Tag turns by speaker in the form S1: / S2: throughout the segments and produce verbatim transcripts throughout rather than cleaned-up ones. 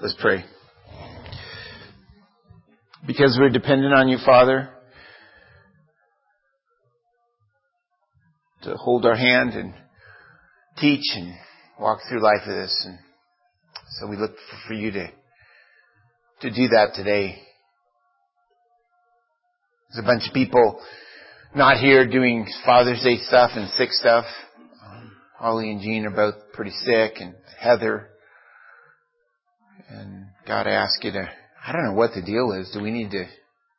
S1: Let's pray. Because we're dependent on you, Father, to hold our hand and teach and walk through life with us. And so we look for you to, to do that today. There's a bunch of people not here doing Father's Day stuff and sick stuff. Um, Holly and Jean are both pretty sick, and Heather. And God, I ask you to, I don't know what the deal is. Do we need to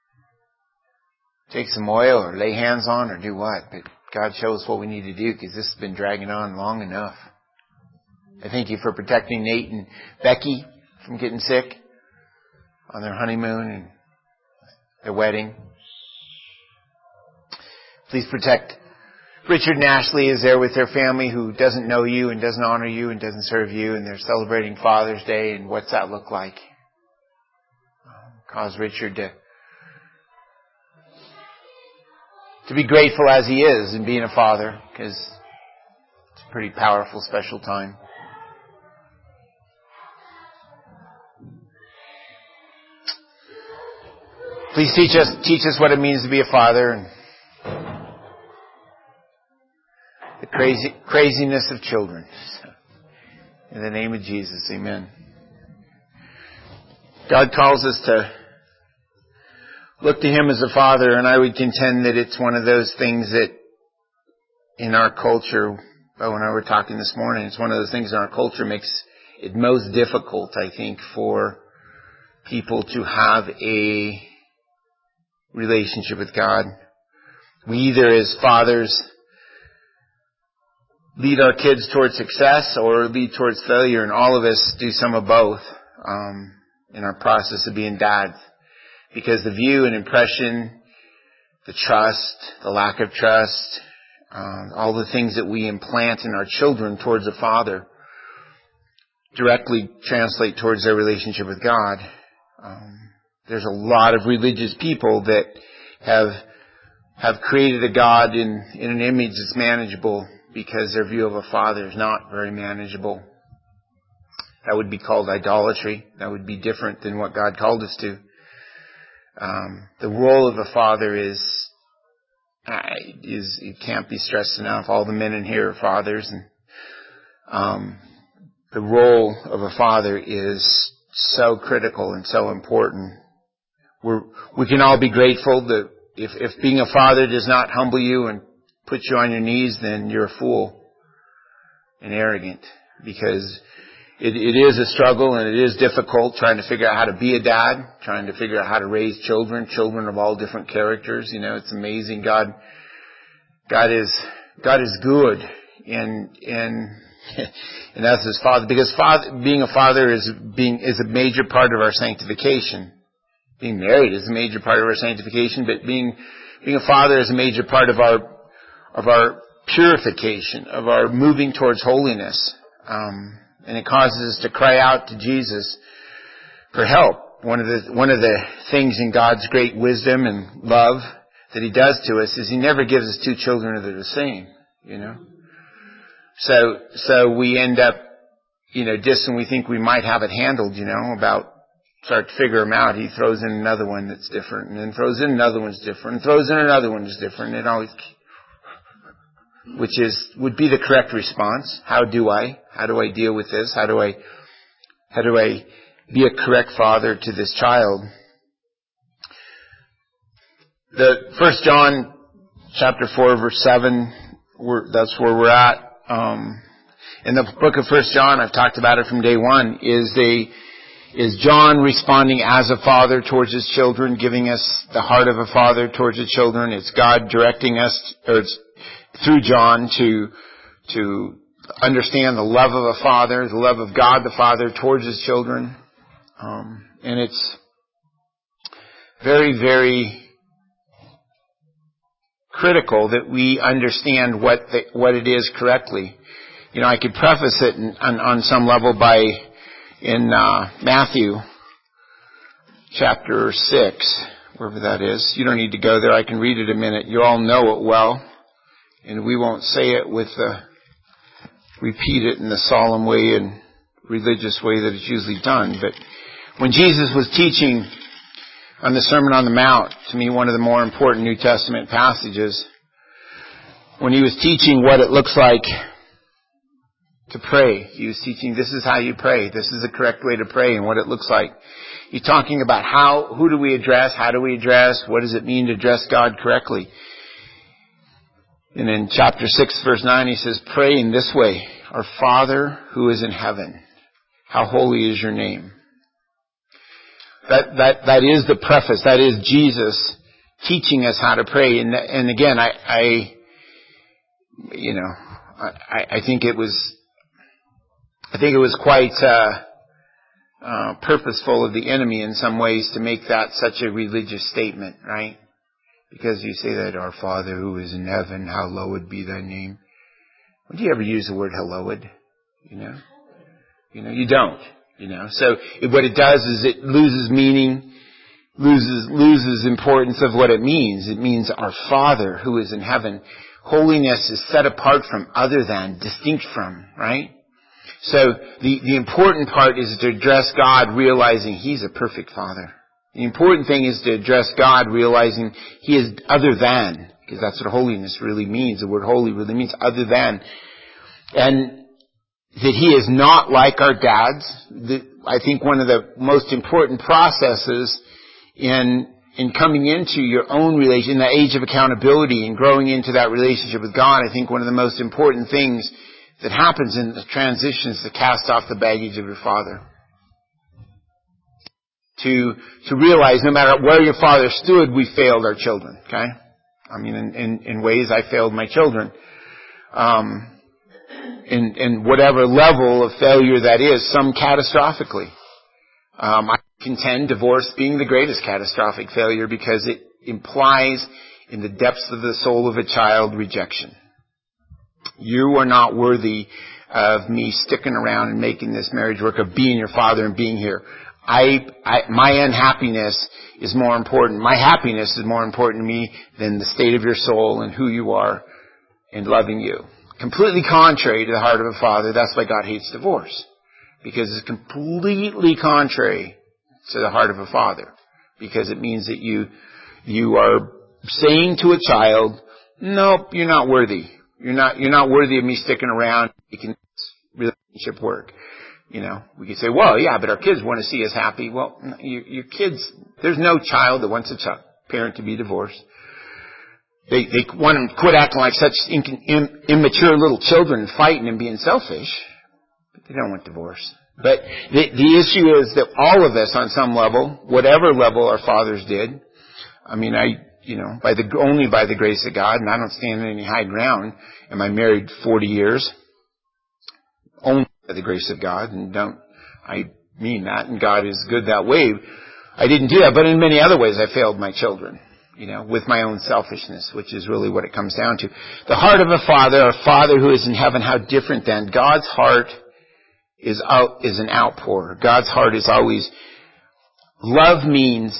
S1: take some oil or lay hands on or do what? But God, show us what we need to do, because this has been dragging on long enough. I thank you for protecting Nate and Becky from getting sick on their honeymoon and their wedding. Please protect Richard and Ashley as they're with their family who doesn't know you and doesn't honor you and doesn't serve you, and they're celebrating Father's Day, and what's that look like? Cause Richard to to be grateful as he is in being a father, because it's a pretty powerful, special time. Please teach us teach us what it means to be a father, and the crazy craziness of children. In the name of Jesus, amen. God calls us to look to Him as a father, and I would contend that it's one of those things that in our culture, Bo and I were talking this morning, it's one of those things in our culture makes it most difficult, I think, for people to have a relationship with God. We either as fathers lead our kids towards success or lead towards failure, and all of us do some of both um, in our process of being dads. Because the view and impression, the trust, the lack of trust, um, all the things that we implant in our children towards a father directly translate towards their relationship with God. Um, there's a lot of religious people that have have created a God in, in an image that's manageable, because their view of a father is not very manageable. That would be called idolatry. That would be different than what God called us to. Um, the role of a father is, uh, is, it can't be stressed enough. All the men in here are fathers, and, um, the role of a father is so critical and so important. We're, we can all be grateful that if, if being a father does not humble you and put you on your knees, then you're a fool and arrogant, because It, it is a struggle, and it is difficult trying to figure out how to be a dad, trying to figure out how to raise children, children of all different characters. You know, it's amazing. God, God is, God is good, and, and, and that's His Father, because father, being a father is being, is a major part of our sanctification. Being married is a major part of our sanctification, but being, being a father is a major part of our, of our purification, of our moving towards holiness. Um, And it causes us to cry out to Jesus for help. One of the, one of the things in God's great wisdom and love that He does to us is He never gives us two children that are the same, you know. So, so we end up, you know, just when we think we might have it handled, you know, about start to figure them out, He throws in another one that's different, and then throws in another one's different, and throws in another one that's different. It always, which is, would be the correct response. How do I? How do I deal with this? How do I, how do I be a correct father to this child? The First John chapter four verse seven, we're, that's where we're at. Um, in the book of First John, I've talked about it from day one, is a, is John responding as a father towards his children, giving us the heart of a father towards his children. It's God directing us, or it's through John to, to understand the love of a father, the love of God the Father towards His children. Um, and it's very, very critical that we understand what the, what it is correctly. You know, I could preface it in, on, on some level by, in uh, Matthew chapter six, wherever that is. You don't need to go there. I can read it a minute. You all know it well. And we won't say it with the, repeat it in the solemn way and religious way that it's usually done. But when Jesus was teaching on the Sermon on the Mount, to me one of the more important New Testament passages, when he was teaching what it looks like to pray, he was teaching this is how you pray, this is the correct way to pray and what it looks like. He's talking about how, who do we address, how do we address, what does it mean to address God correctly. And in chapter six, verse nine, he says, pray in this way, our Father who is in heaven, how holy is your name. That, that, that is the preface. That is Jesus teaching us how to pray. And, and again, I, I, you know, I, I think it was, I think it was quite, uh, uh, purposeful of the enemy in some ways to make that such a religious statement, right? Because you say that our Father who is in heaven, hallowed be thy name. Would you ever use the word hallowed? You know? You know, you don't. You know, so it, what it does is it loses meaning, loses, loses importance of what it means. It means our Father who is in heaven. Holiness is set apart from, other than, distinct from, right? So the, the important part is to address God realizing He's a perfect Father. The important thing is to address God realizing He is other than, because that's what holiness really means. The word holy really means other than. And that He is not like our dads. The, I think one of the most important processes in in coming into your own relation, in the age of accountability and growing into that relationship with God, I think one of the most important things that happens in the transition is to cast off the baggage of your father. To to realize no matter where your father stood, we failed our children. Okay? I mean, in, in, in ways I failed my children. Um, in, in whatever level of failure that is, some catastrophically. Um, I contend divorce being the greatest catastrophic failure because it implies in the depths of the soul of a child rejection. You are not worthy of me sticking around and making this marriage work, of being your father and being here. I, I, my unhappiness is more important. My happiness is more important to me than the state of your soul and who you are and loving you. Completely contrary to the heart of a father. That's why God hates divorce. Because it's completely contrary to the heart of a father. Because it means that you, you are saying to a child, nope, you're not worthy. You're not, you're not worthy of me sticking around making this relationship work. You know, we could say, well, yeah, but our kids want to see us happy. Well, your, your kids, there's no child that wants a child, parent to be divorced. They, they want them to quit acting like such in, in, immature little children, fighting and being selfish. But they don't want divorce. But the, the issue is that all of us on some level, whatever level our fathers did, I mean, I, you know, by the, only by the grace of God, and I don't stand in any high ground. Am I married forty years? Only by the grace of God, and don't, I mean that, and God is good that way. I didn't do that, but in many other ways I failed my children. You know, with my own selfishness, which is really what it comes down to. The heart of a father, a father who is in heaven, how different then? God's heart is out, is an outpour. God's heart is always, love means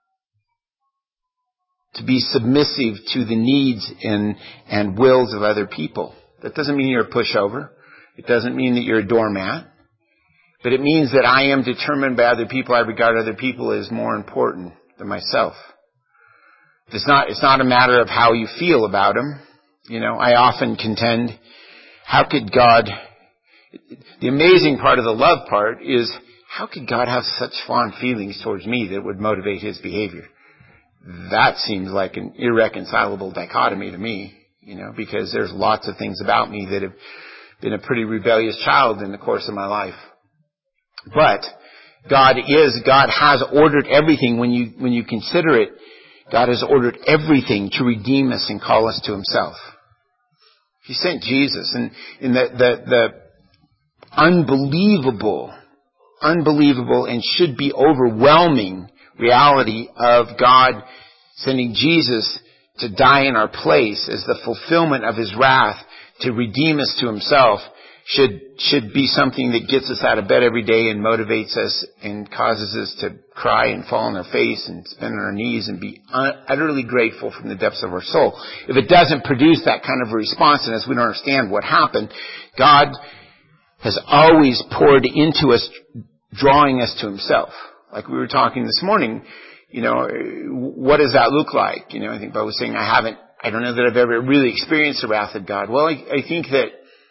S1: to be submissive to the needs and, and wills of other people. That doesn't mean you're a pushover. It doesn't mean that you're a doormat. But it means that I am determined by other people. I regard other people as more important than myself. It's not, it's not a matter of how you feel about them. You know, I often contend, how could God, the amazing part of the love part is, how could God have such fond feelings towards me that would motivate His behavior? That seems like an irreconcilable dichotomy to me, you know, because there's lots of things about me that have been a pretty rebellious child in the course of my life. But God is, God has ordered everything when you, when you consider it. God has ordered everything to redeem us and call us to Himself. He sent Jesus, and in the, the, the unbelievable, unbelievable and should be overwhelming reality of God sending Jesus to die in our place as the fulfillment of His wrath to redeem us to Himself should should be something that gets us out of bed every day and motivates us and causes us to cry and fall on our face and spend on our knees and be utterly grateful from the depths of our soul. If it doesn't produce that kind of a response, and as we don't understand what happened, God has always poured into us, drawing us to himself. Like we were talking this morning, you know, what does that look like? You know, I think Bob was saying, I haven't, I don't know that I've ever really experienced the wrath of God. Well, I, I think that,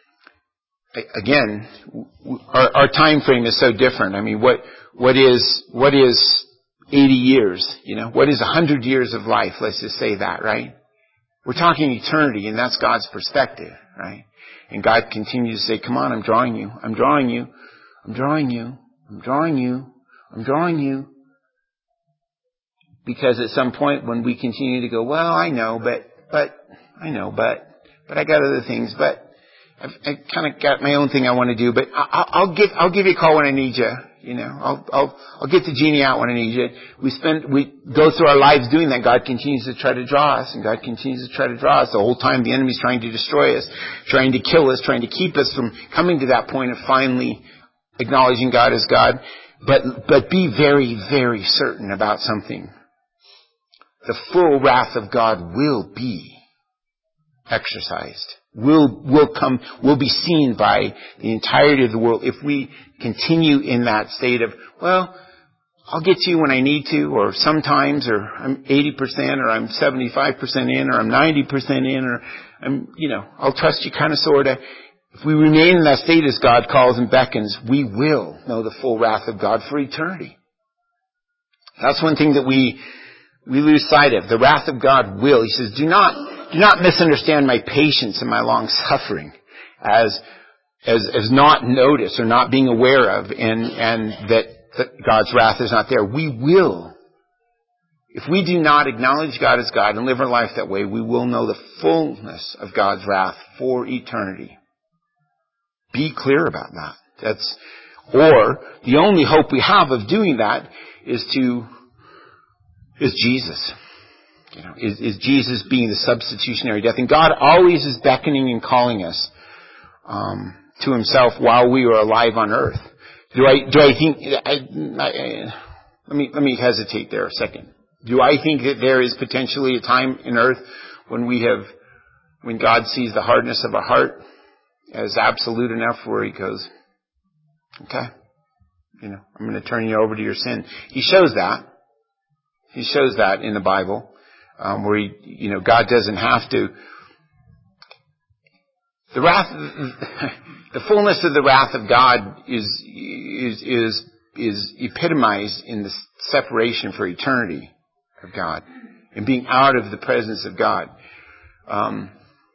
S1: again, our, our time frame is so different. I mean, what, what is, what is eighty years? You know, what is a hundred years of life? Let's just say that, right? We're talking eternity, and that's God's perspective, right? And God continues to say, come on, I'm drawing you. I'm drawing you. I'm drawing you. I'm drawing you. I'm drawing you. Because at some point when we continue to go, well, I know, but, but, I know, but, but I got other things, but I've, I kind of got my own thing I want to do, but I'll, I'll give, I'll give you a call when I need you. You know, I'll, I'll, I'll get the genie out when I need you. We spend, we go through our lives doing that. God continues to try to draw us, and God continues to try to draw us. The whole time the enemy's trying to destroy us, trying to kill us, trying to keep us from coming to that point of finally acknowledging God as God. But, but be very, very certain about something. The full wrath of God will be exercised. Will, will come, will be seen by the entirety of the world if we continue in that state of, well, I'll get to you when I need to, or sometimes, or I'm eighty percent, or I'm seventy-five percent in, or I'm ninety percent in, or I'm, you know, I'll trust you kind of, sort of. If we remain in that state as God calls and beckons, we will know the full wrath of God for eternity. That's one thing that we, we lose sight of. The wrath of God will. He says, do not, do not misunderstand my patience and my long suffering as, as, as not noticed or not being aware of, and, and that, that God's wrath is not there. We will. If we do not acknowledge God as God and live our life that way, we will know the fullness of God's wrath for eternity. Be clear about that. That's, or the only hope we have of doing that is to, is Jesus. You know, is, is Jesus being the substitutionary death. And God always is beckoning and calling us, um, to himself while we are alive on earth. Do I, do I think, I, I, let me, let me hesitate there a second. Do I think that there is potentially a time in earth when we have, when God sees the hardness of our heart as absolute enough where he goes, okay, you know, I'm going to turn you over to your sin. He shows that. He shows that in the Bible, um, where he, you know, God doesn't have to. The wrath, the fullness of the wrath of God is is is is epitomized in the separation for eternity of God and being out of the presence of God. Um,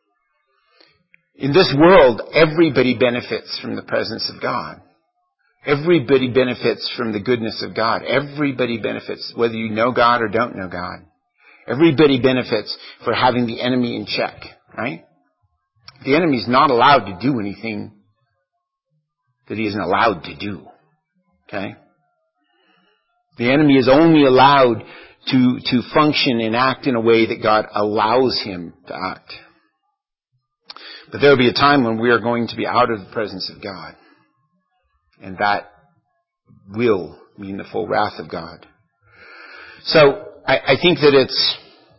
S1: in this world, everybody benefits from the presence of God. Everybody benefits from the goodness of God. Everybody benefits, whether you know God or don't know God. Everybody benefits for having the enemy in check, right? The enemy's not allowed to do anything that he isn't allowed to do, okay? The enemy is only allowed to, to function and act in a way that God allows him to act. But there will be a time when we are going to be out of the presence of God. And that will mean the full wrath of God. So, I, I think that it's,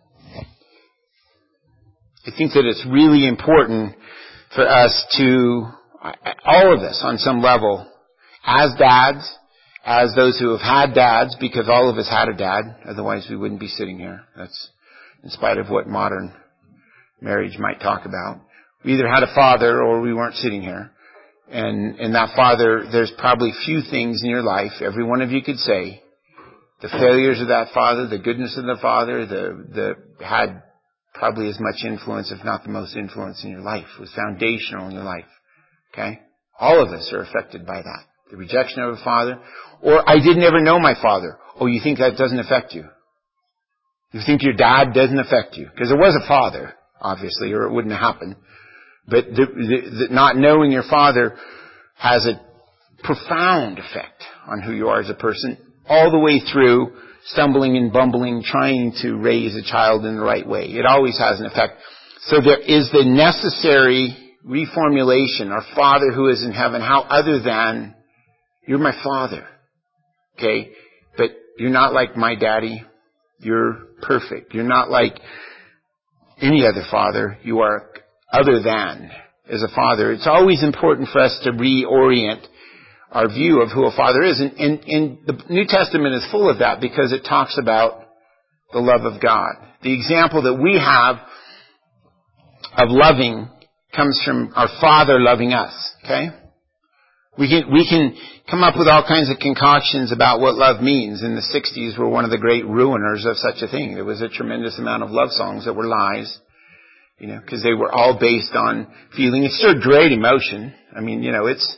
S1: I think that it's really important for us to, all of us on some level, as dads, as those who have had dads, because all of us had a dad, otherwise we wouldn't be sitting here. That's in spite of what modern marriage might talk about. We either had a father or we weren't sitting here. And, and that father, there's probably few things in your life, every one of you could say, the failures of that father, the goodness of the father, the, the, had probably as much influence, if not the most influence in your life, was foundational in your life. Okay? All of us are affected by that. The rejection of a father, or I didn't ever know my father. Oh, you think that doesn't affect you? You think your dad doesn't affect you? Because there was a father, obviously, or it wouldn't have happened. But the, the, the not knowing your father has a profound effect on who you are as a person, all the way through stumbling and bumbling, trying to raise a child in the right way. It always has an effect. So there is the necessary reformulation. Our Father who is in heaven, how other than, you're my Father. Okay? But you're not like my daddy. You're perfect. You're not like any other father. You are other than as a father. It's always important for us to reorient our view of who a father is. And, and, and the New Testament is full of that because it talks about the love of God. The example that we have of loving comes from our Father loving us, okay? We can, we can come up with all kinds of concoctions about what love means. In the sixties were one of the great ruiners of such a thing. There was a tremendous amount of love songs that were lies, you know, because they were all based on feeling. It stirred great emotion. I mean, you know, it's,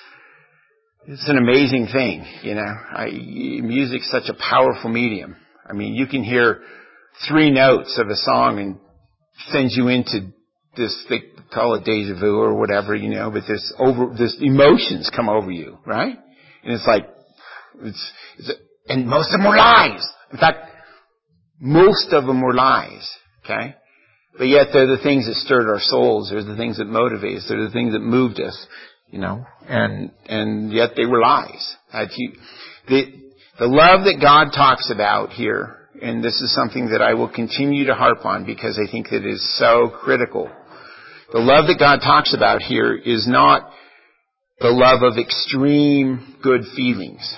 S1: it's an amazing thing, you know. I, music's such a powerful medium. I mean, you can hear three notes of a song and sends you into this, they call it deja vu or whatever, you know, but this over, this emotions come over you, right? And it's like, it's, it's, and most of them were lies. In fact, most of them were lies, okay? But yet they're the things that stirred our souls. They're the things that motivated us. They're the things that moved us, you know, and, and yet they were lies. The, the love that God talks about here, and this is something that I will continue to harp on because I think that it is so critical. The love that God talks about here is not the love of extreme good feelings.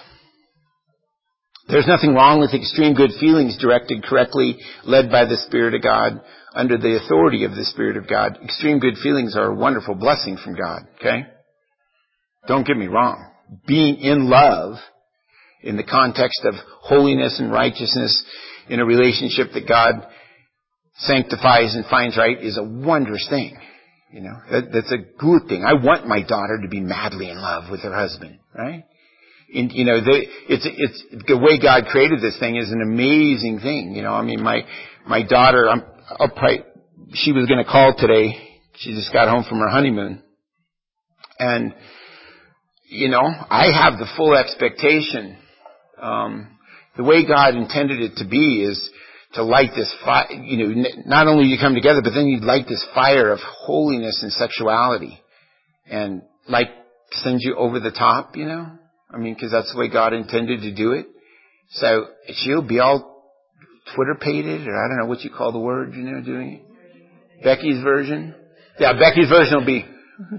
S1: There's nothing wrong with extreme good feelings directed correctly, led by the Spirit of God, under the authority of the Spirit of God. Extreme good feelings are a wonderful blessing from God, okay? Don't get me wrong. Being in love, in the context of holiness and righteousness, in a relationship that God sanctifies and finds right, is a wondrous thing. You know, that, that's a good thing. I want my daughter to be madly in love with her husband, right? And, you know, the, it's, it's, the way God created this thing is an amazing thing. You know, I mean, my, my daughter, I'm, I'll probably, she was going to call today. She just got home from her honeymoon. And, you know, I have the full expectation. Um, the way God intended it to be is to light this fire, you know, not only you come together, but then you light this fire of holiness and sexuality and like send you over the top, you know? I mean, because that's the way God intended to do it. So she'll be all Twitter-pated, or I don't know what you call the word, you know, doing it. Becky's version. Yeah, Becky's version will be,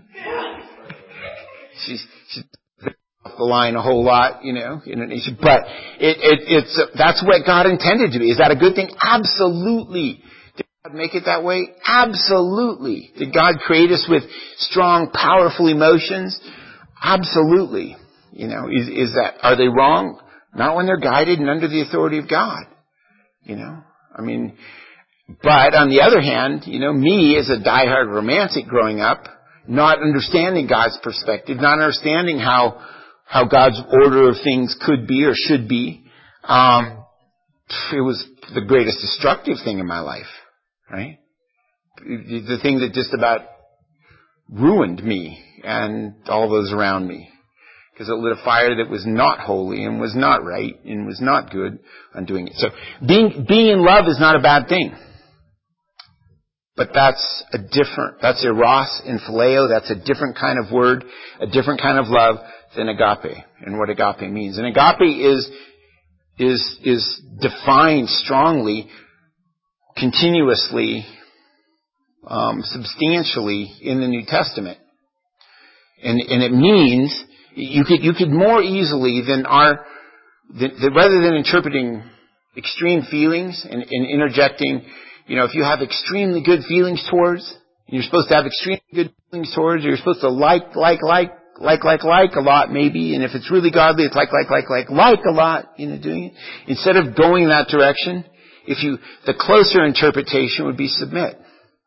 S1: she's, she's off the line a whole lot, you know, but it, it, it's, uh, that's what God intended to be. Is that a good thing? Absolutely. Did God make it that way? Absolutely. Did God create us with strong, powerful emotions? Absolutely. You know, is, is that, are they wrong? Not when they're guided and under the authority of God. You know, I mean, but on the other hand, you know, me as a diehard romantic growing up, not understanding God's perspective, not understanding how how God's order of things could be or should be, um, it was the greatest destructive thing in my life, right? The thing that just about ruined me and all those around me. Because it lit a fire that was not holy and was not right and was not good on doing it. So being, being in love is not a bad thing. But that's a different, that's eros and phileo, that's a different kind of word, a different kind of love than agape, and what agape means. And agape is, is, is defined strongly, continuously, um, substantially in the New Testament. And, and it means, you could, you could more easily than our, the, the, rather than interpreting extreme feelings and, and interjecting, you know, if you have extremely good feelings towards, and you're supposed to have extremely good feelings towards, or you're supposed to like, like, like, like, like, like a lot maybe, and if it's really godly, it's like, like, like, like, like a lot, you know, doing it. Instead of going that direction, if you, the closer interpretation would be submit.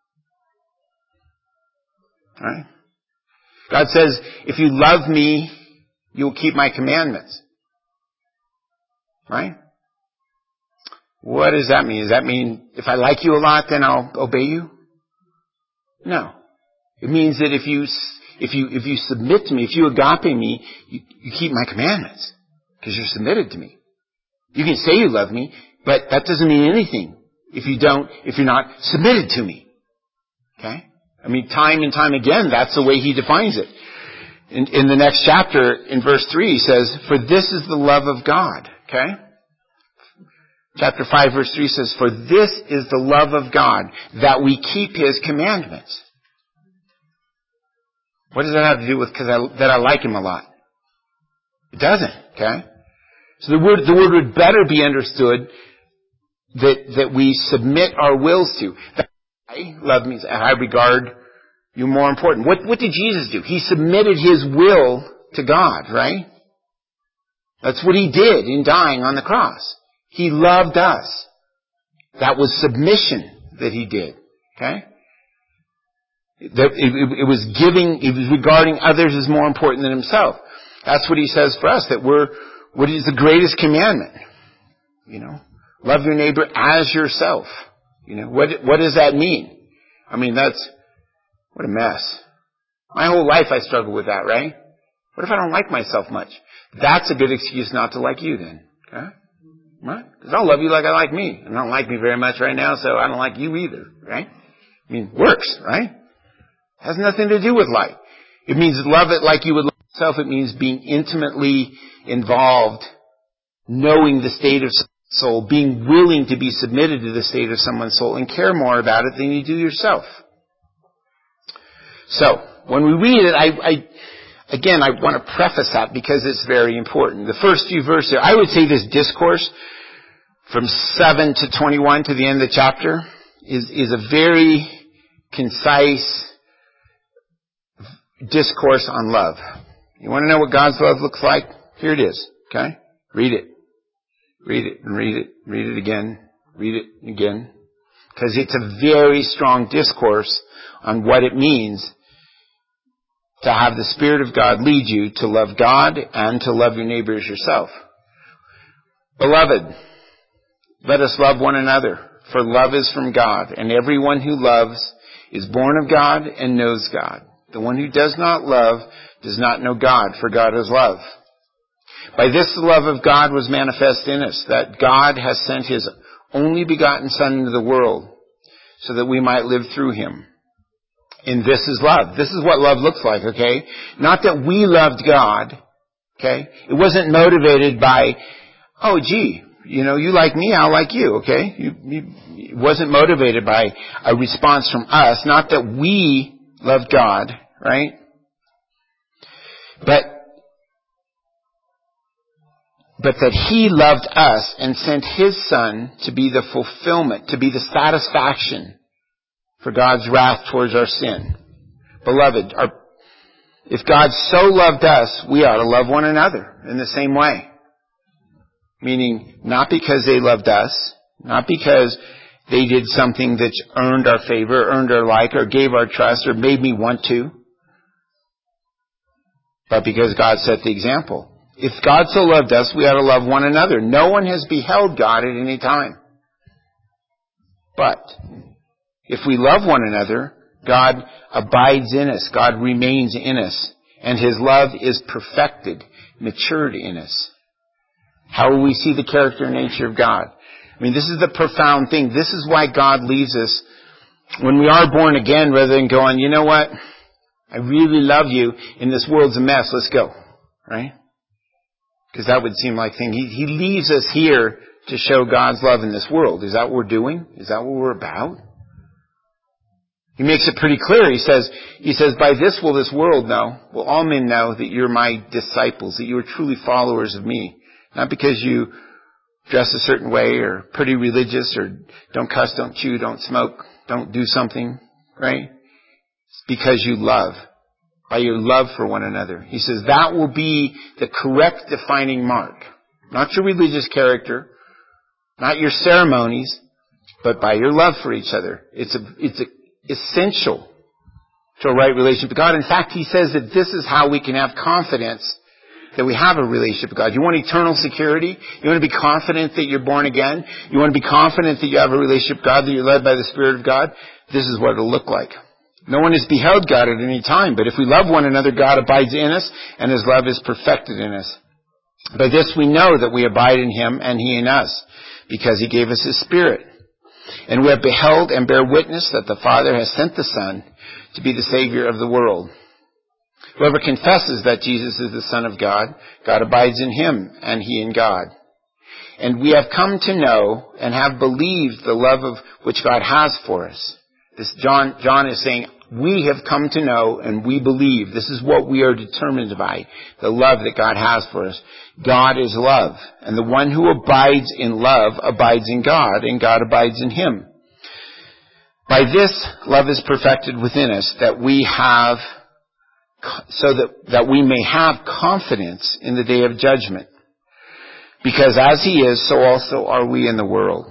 S1: Right? God says, if you love me, you'll keep my commandments. Right? What does that mean? Does that mean if I like you a lot, then I'll obey you? No. It means that if you, if you, if you submit to me, if you agape me, you, you keep my commandments. Because you're submitted to me. You can say you love me, but that doesn't mean anything if you don't, if you're not submitted to me. Okay? I mean, time and time again, that's the way he defines it. In, in the next chapter, in verse three, he says, for this is the love of God. Okay? Chapter five, verse three says, for this is the love of God, that we keep his commandments. What does that have to do with cause I, that I like him a lot? It doesn't, okay? So the word, the word would better be understood that, that we submit our wills to. That I love means I regard you more important. What, what did Jesus do? He submitted his will to God, right? That's what he did in dying on the cross. He loved us. That was submission that he did, okay? That it, it, it was giving, it was regarding others as more important than himself. That's what he says for us, that we're, what is the greatest commandment? You know, love your neighbor as yourself. You know, what, what does that mean? I mean, that's, what a mess. My whole life I struggle with that, right? What if I don't like myself much? That's a good excuse not to like you then, okay? Right? Because I'll love you like I like me. And I don't like me very much right now, so I don't like you either, right? I mean, works, right? Has nothing to do with like. It means love it like you would love yourself. It means being intimately involved, knowing the state of soul, being willing to be submitted to the state of someone's soul and care more about it than you do yourself. So, when we read it, I, I again, I want to preface that because it's very important. The first few verses, I would say this discourse from seven to twenty-one to the end of the chapter is, is a very concise discourse on love. You want to know what God's love looks like? Here it is, okay? Read it. Read it and read it. Read it again. Read it again. Because it's a very strong discourse on what it means to have the Spirit of God lead you to love God and to love your neighbor as yourself. Beloved, let us love one another, for love is from God, and everyone who loves is born of God and knows God. The one who does not love does not know God, for God is love. By this the love of God was manifest in us, that God has sent his only begotten Son into the world, so that we might live through him. And this is love. This is what love looks like, okay? Not that we loved God, okay? It wasn't motivated by, oh gee, you know, you like me, I'll like you, okay? You, you, it wasn't motivated by a response from us. Not that we loved God, right? But, but that he loved us and sent his Son to be the fulfillment, to be the satisfaction for God's wrath towards our sin. Beloved, our, if God so loved us, we ought to love one another in the same way. Meaning, not because they loved us, not because they did something that earned our favor, earned our like, or gave our trust, or made me want to, but because God set the example. If God so loved us, we ought to love one another. No one has beheld God at any time. But if we love one another, God abides in us. God remains in us. And his love is perfected, matured in us. How will we see the character and nature of God? I mean, this is the profound thing. This is why God leaves us when we are born again, rather than going, you know what? I really love you, and this world's a mess. Let's go. Right? Because that would seem like thing. He, he leaves us here to show God's love in this world. Is that what we're doing? Is that what we're about? He makes it pretty clear. He says, he says, by this will this world know, will all men know that you're my disciples, that you are truly followers of me. Not because you dress a certain way or pretty religious or don't cuss, don't chew, don't smoke, don't do something, right? It's because you love, by your love for one another. He says that will be the correct defining mark. Not your religious character, not your ceremonies, but by your love for each other. It's a, it's a, essential to a right relationship with God. In fact, he says that this is how we can have confidence that we have a relationship with God. You want eternal security? You want to be confident that you're born again? You want to be confident that you have a relationship with God, that you're led by the Spirit of God? This is what it'll look like. No one has beheld God at any time, but if we love one another, God abides in us, and his love is perfected in us. By this we know that we abide in him and he in us, because he gave us his Spirit. And we have beheld and bear witness that the Father has sent the Son to be the Savior of the world. Whoever confesses that Jesus is the Son of God, God abides in him, and he in God. And we have come to know and have believed the love of which God has for us. This John, John is saying, We have come to know and we believe, this is what we are determined by, the love that God has for us. God is love, and the one who abides in love abides in God, and God abides in him. By this, love is perfected within us, that we have, so that, that we may have confidence in the day of judgment. Because as he is, so also are we in the world.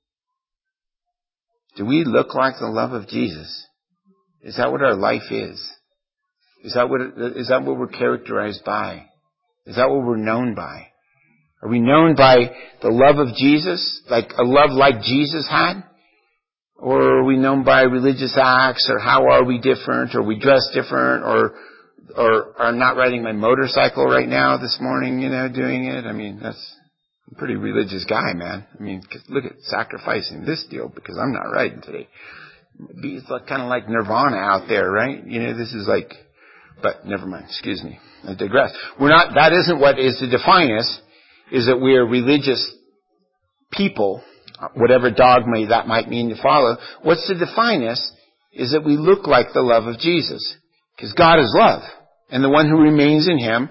S1: Do we look like the love of Jesus? Is that what our life is? Is that what, is that what we're characterized by? Is that what we're known by? Are we known by the love of Jesus? Like a love like Jesus had? Or are we known by religious acts? Or how are we different? Or we dress different? Or, or I'm not riding my motorcycle right now this morning, you know, doing it? I mean, that's a pretty religious guy, man. I mean, look at sacrificing this deal because I'm not riding today. It's like, kind of like Nirvana out there, right? You know, this is like, but never mind, excuse me. I digress. We're not, that isn't what is to define us, is that we are religious people, whatever dogma that might mean to follow. What's to define us is that we look like the love of Jesus. Because God is love. And the one who remains in him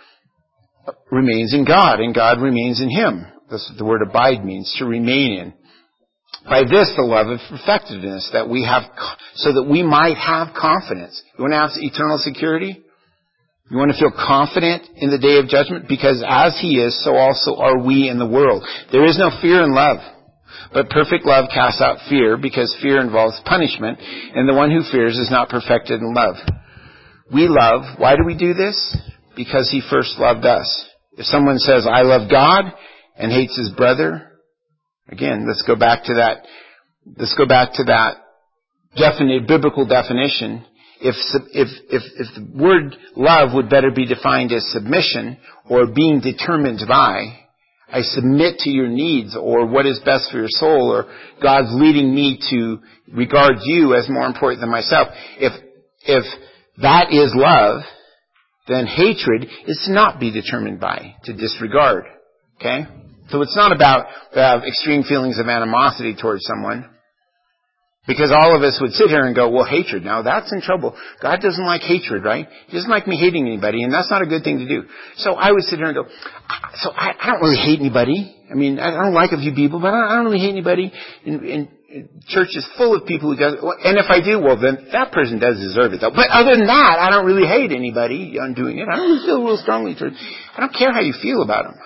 S1: remains in God, and God remains in him. That's what the word abide means, to remain in. By this, the love of perfected in us, that we have, so that we might have confidence. You want to have eternal security? You want to feel confident in the day of judgment? Because as he is, so also are we in the world. There is no fear in love. But perfect love casts out fear, because fear involves punishment, and the one who fears is not perfected in love. We love. Why do we do this? Because he first loved us. If someone says, I love God, and hates his brother, again, let's go back to that, let's go back to that definite, biblical definition. If, if, if, if the word love would better be defined as submission, or being determined by, I submit to your needs, or what is best for your soul, or God's leading me to regard you as more important than myself. If, if that is love, then hatred is to not be determined by, to disregard. Okay? So it's not about uh, extreme feelings of animosity towards someone. Because all of us would sit here and go, well, hatred, now that's in trouble. God doesn't like hatred, right? He doesn't like me hating anybody, and that's not a good thing to do. So I would sit here and go, so I, I don't really hate anybody. I mean, I don't like a few people, but I don't, I don't really hate anybody. And, and, and church is full of people who does, and if I do, well, then that person does deserve it, though. But other than that, I don't really hate anybody on doing it. I don't really feel real strongly towards, I don't care how you feel about them.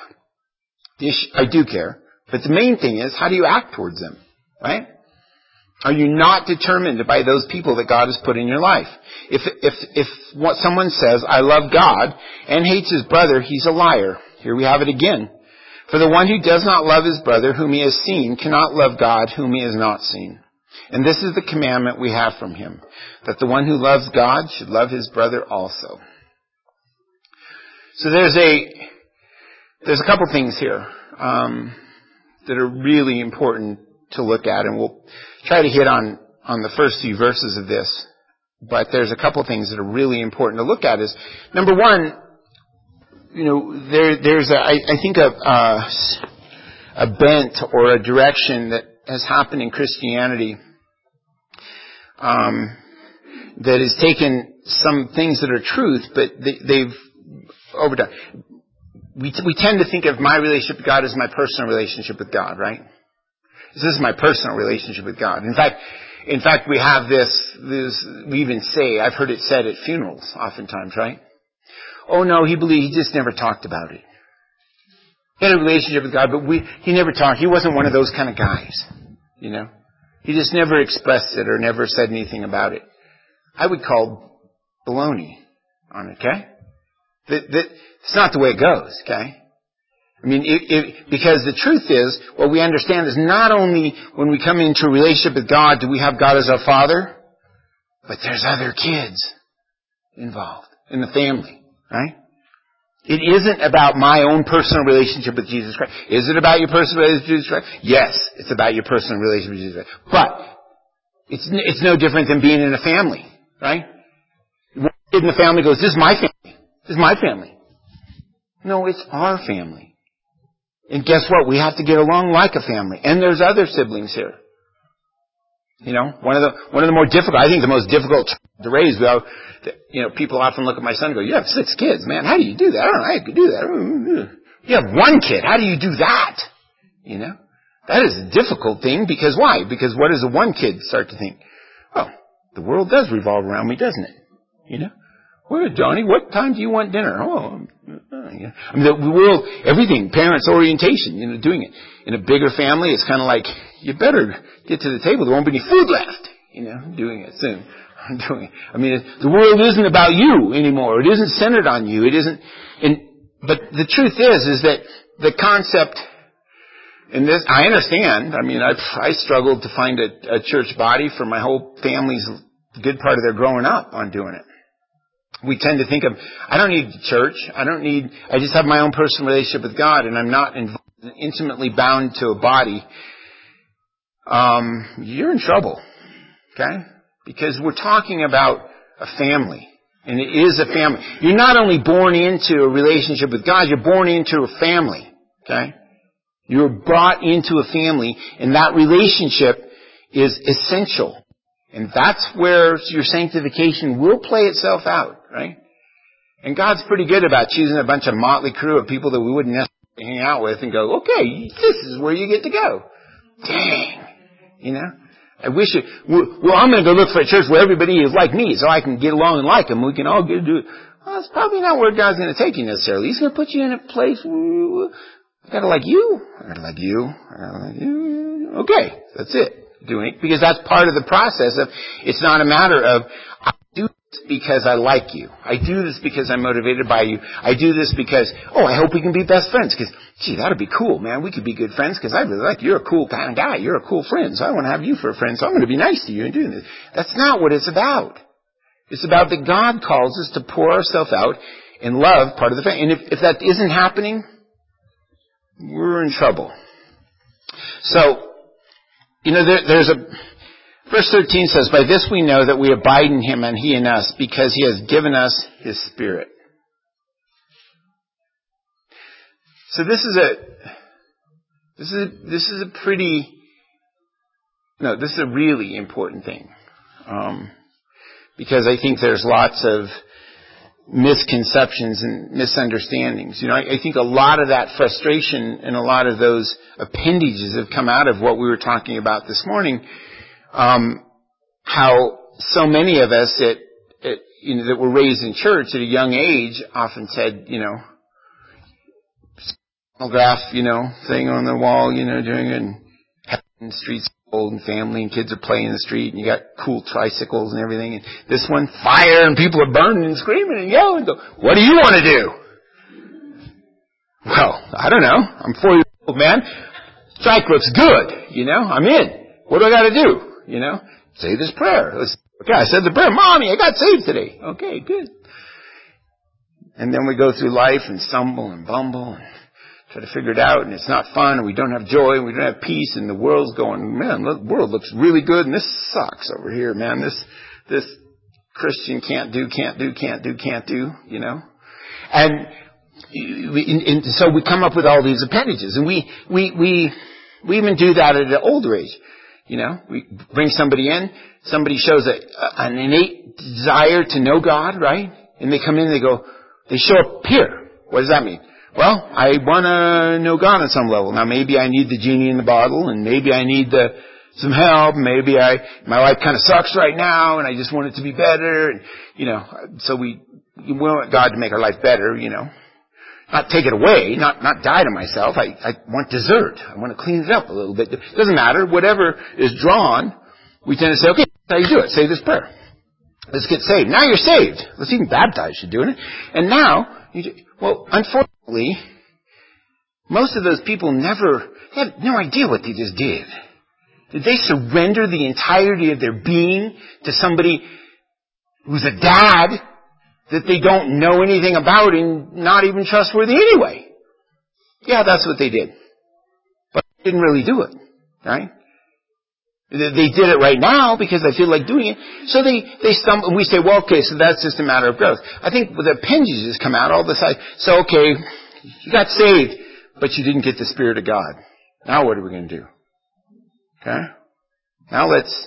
S1: I do care. But the main thing is, how do you act towards them? Right? Are you not determined by those people that God has put in your life? If, if, if what someone says, I love God, and hates his brother, he's a liar. Here we have it again. For the one who does not love his brother whom he has seen cannot love God whom he has not seen. And this is the commandment we have from him, that the one who loves God should love his brother also. So there's a, there's a couple things here, um, that are really important to look at, and we'll try to hit on, on the first few verses of this. But there's a couple things that are really important to look at. Is number one, you know, there there's a I, I think a uh, a bent or a direction that has happened in Christianity um, that has taken some things that are truth, but they, they've overdone. We we tend to think of my relationship with God as my personal relationship with God, right? This is my personal relationship with God. In fact, in fact, we have this, this, we even say, I've heard it said at funerals oftentimes, right? Oh no, he believed, he just never talked about it. He had a relationship with God, but we, he never talked, he wasn't one of those kind of guys, you know? He just never expressed it or never said anything about it. I would call baloney on it, okay? That, that, it's not the way it goes, okay? I mean, it, it, because the truth is, what we understand is not only when we come into a relationship with God do we have God as our Father, but there's other kids involved in the family, right? It isn't about my own personal relationship with Jesus Christ. Is it about your personal relationship with Jesus Christ? Yes, it's about your personal relationship with Jesus Christ. But it's it's no different than being in a family, right? One kid in the family goes, this is my family. This is my family. No, it's our family. And guess what? We have to get along like a family. And there's other siblings here. You know, one of the, one of the more difficult, I think the most difficult to raise, well, you know, people often look at my son and go, you have six kids, man. How do you do that? I don't know how you could do that. You have one kid. How do you do that? You know, that is a difficult thing because why? Because what does a one kid start to think? Oh, the world does revolve around me, doesn't it? You know? Well, Johnny, what time do you want dinner? Oh, uh, yeah. I mean, the world, everything, parents' orientation, you know, doing it. In a bigger family, it's kind of like, you better get to the table. There won't be any food left. You know, doing it soon. I'm doing it. I mean, the world isn't about you anymore. It isn't centered on you. It isn't, and, but the truth is, is that the concept, and this, I understand. I mean, I, I struggled to find a, a church body for my whole family's good part of their growing up on doing it. We tend to think of, I don't need church. I don't need, I just have my own personal relationship with God and I'm not involved, intimately bound to a body. Um, you're in trouble. Okay? Because we're talking about a family. And it is a family. You're not only born into a relationship with God, you're born into a family. Okay? You're brought into a family and that relationship is essential. And that's where your sanctification will play itself out, right? And God's pretty good about choosing a bunch of motley crew of people that we wouldn't necessarily hang out with and go, okay, this is where you get to go. Dang. You know? I wish it, well, I'm going to go look for a church where everybody is like me so I can get along and like them. We can all get to do it. Well, that's probably not where God's going to take you necessarily. He's going to put you in a place where I gotta like you. I gotta like you. I gotta like you. Okay. That's it. Doing it because that's part of the process of, it's not a matter of, I do this because I like you. I do this because I'm motivated by you. I do this because, oh, I hope we can be best friends because, gee, that'd be cool, man. We could be good friends because I really like you. You're a cool kind of guy. You're a cool friend. So I want to have you for a friend. So I'm going to be nice to you and doing this. That's not what it's about. It's about that God calls us to pour ourselves out and love part of the family. And if, if that isn't happening, we're in trouble. So, you know, there, there's a, verse thirteen says, by this we know that we abide in him and he in us, because he has given us his Spirit. So this is a, this is a, this is a pretty, no, this is a really important thing. Um, because I think there's lots of misconceptions and misunderstandings. You know, I, I think a lot of that frustration and a lot of those appendages have come out of what we were talking about this morning. Um, how so many of us at, at, you know, that were raised in church at a young age often said, you know, photograph, you know, thing on the wall, you know, doing it, and streets old and family and kids are playing in the street and you got cool tricycles and everything, and this one, fire, and people are burning and screaming and yelling and go, what do you want to do? Well, I don't know. I'm four years old, man. Strike looks good, you know, I'm in. What do I got to do? You know, say this prayer. Let's, okay, I said the prayer. Mommy, I got saved today. Okay, good. And then we go through life and stumble and bumble and try to figure it out, and it's not fun, and we don't have joy, and we don't have peace, and the world's going, man, the world looks really good, and this sucks over here, man. This, this Christian can't do, can't do, can't do, can't do, you know. And, we, and so we come up with all these appendages, and we, we, we, we even do that at an older age. You know, we bring somebody in, somebody shows a, an innate desire to know God, right? And they come in, they go, they show up here. What does that mean? Well, I want to know God on some level. Now, maybe I need the genie in the bottle, and maybe I need the, some help. Maybe I, my life kind of sucks right now, and I just want it to be better. And, you know, so we, we want God to make our life better, you know. Not take it away, not, not die to myself. I, I want dessert. I want to clean it up a little bit. It doesn't matter. Whatever is drawn, we tend to say, okay, that's how you do it. Say this prayer. Let's get saved. Now you're saved. Let's even baptize you doing it. And now, you do, well, unfortunately, most of those people never, they have no idea what they just did. Did they surrender the entirety of their being to somebody who's a dad that they don't know anything about and not even trustworthy anyway? Yeah, that's what they did. But they didn't really do it, right? They did it right now because they feel like doing it. So they, they stumble, and we say, well, okay, so that's just a matter of growth. I think the appendages come out all the time. So, okay, you got saved, but you didn't get the Spirit of God. Now what are we going to do? Okay? Now let's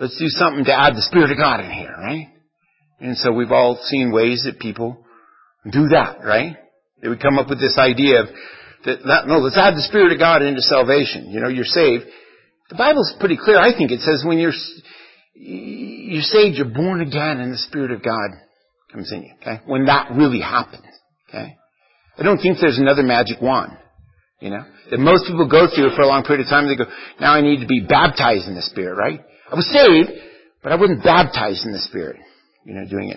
S1: Let's do something to add the Spirit of God in here, right? And so we've all seen ways that people do that, right? They would come up with this idea of, that, no, let's add the Spirit of God into salvation. You know, you're saved. The Bible's pretty clear. I think it says when you're, you're saved, you're born again and the Spirit of God comes in you, okay? When that really happens, okay? I don't think there's another magic wand, you know? That most people go through for a long period of time. They go, now I need to be baptized in the Spirit, right? I was saved, but I wasn't baptized in the Spirit, you know, doing it.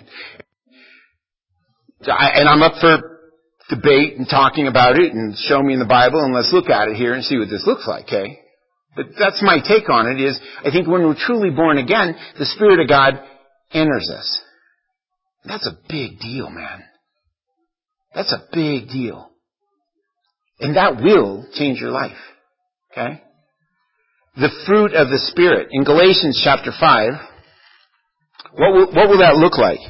S1: And I'm up for debate and talking about it and show me in the Bible and let's look at it here and see what this looks like, okay? But that's my take on it is, I think when we're truly born again, the Spirit of God enters us. That's a big deal, man. That's a big deal. And that will change your life, okay? The fruit of the Spirit. In Galatians chapter five, what will, what will that look like?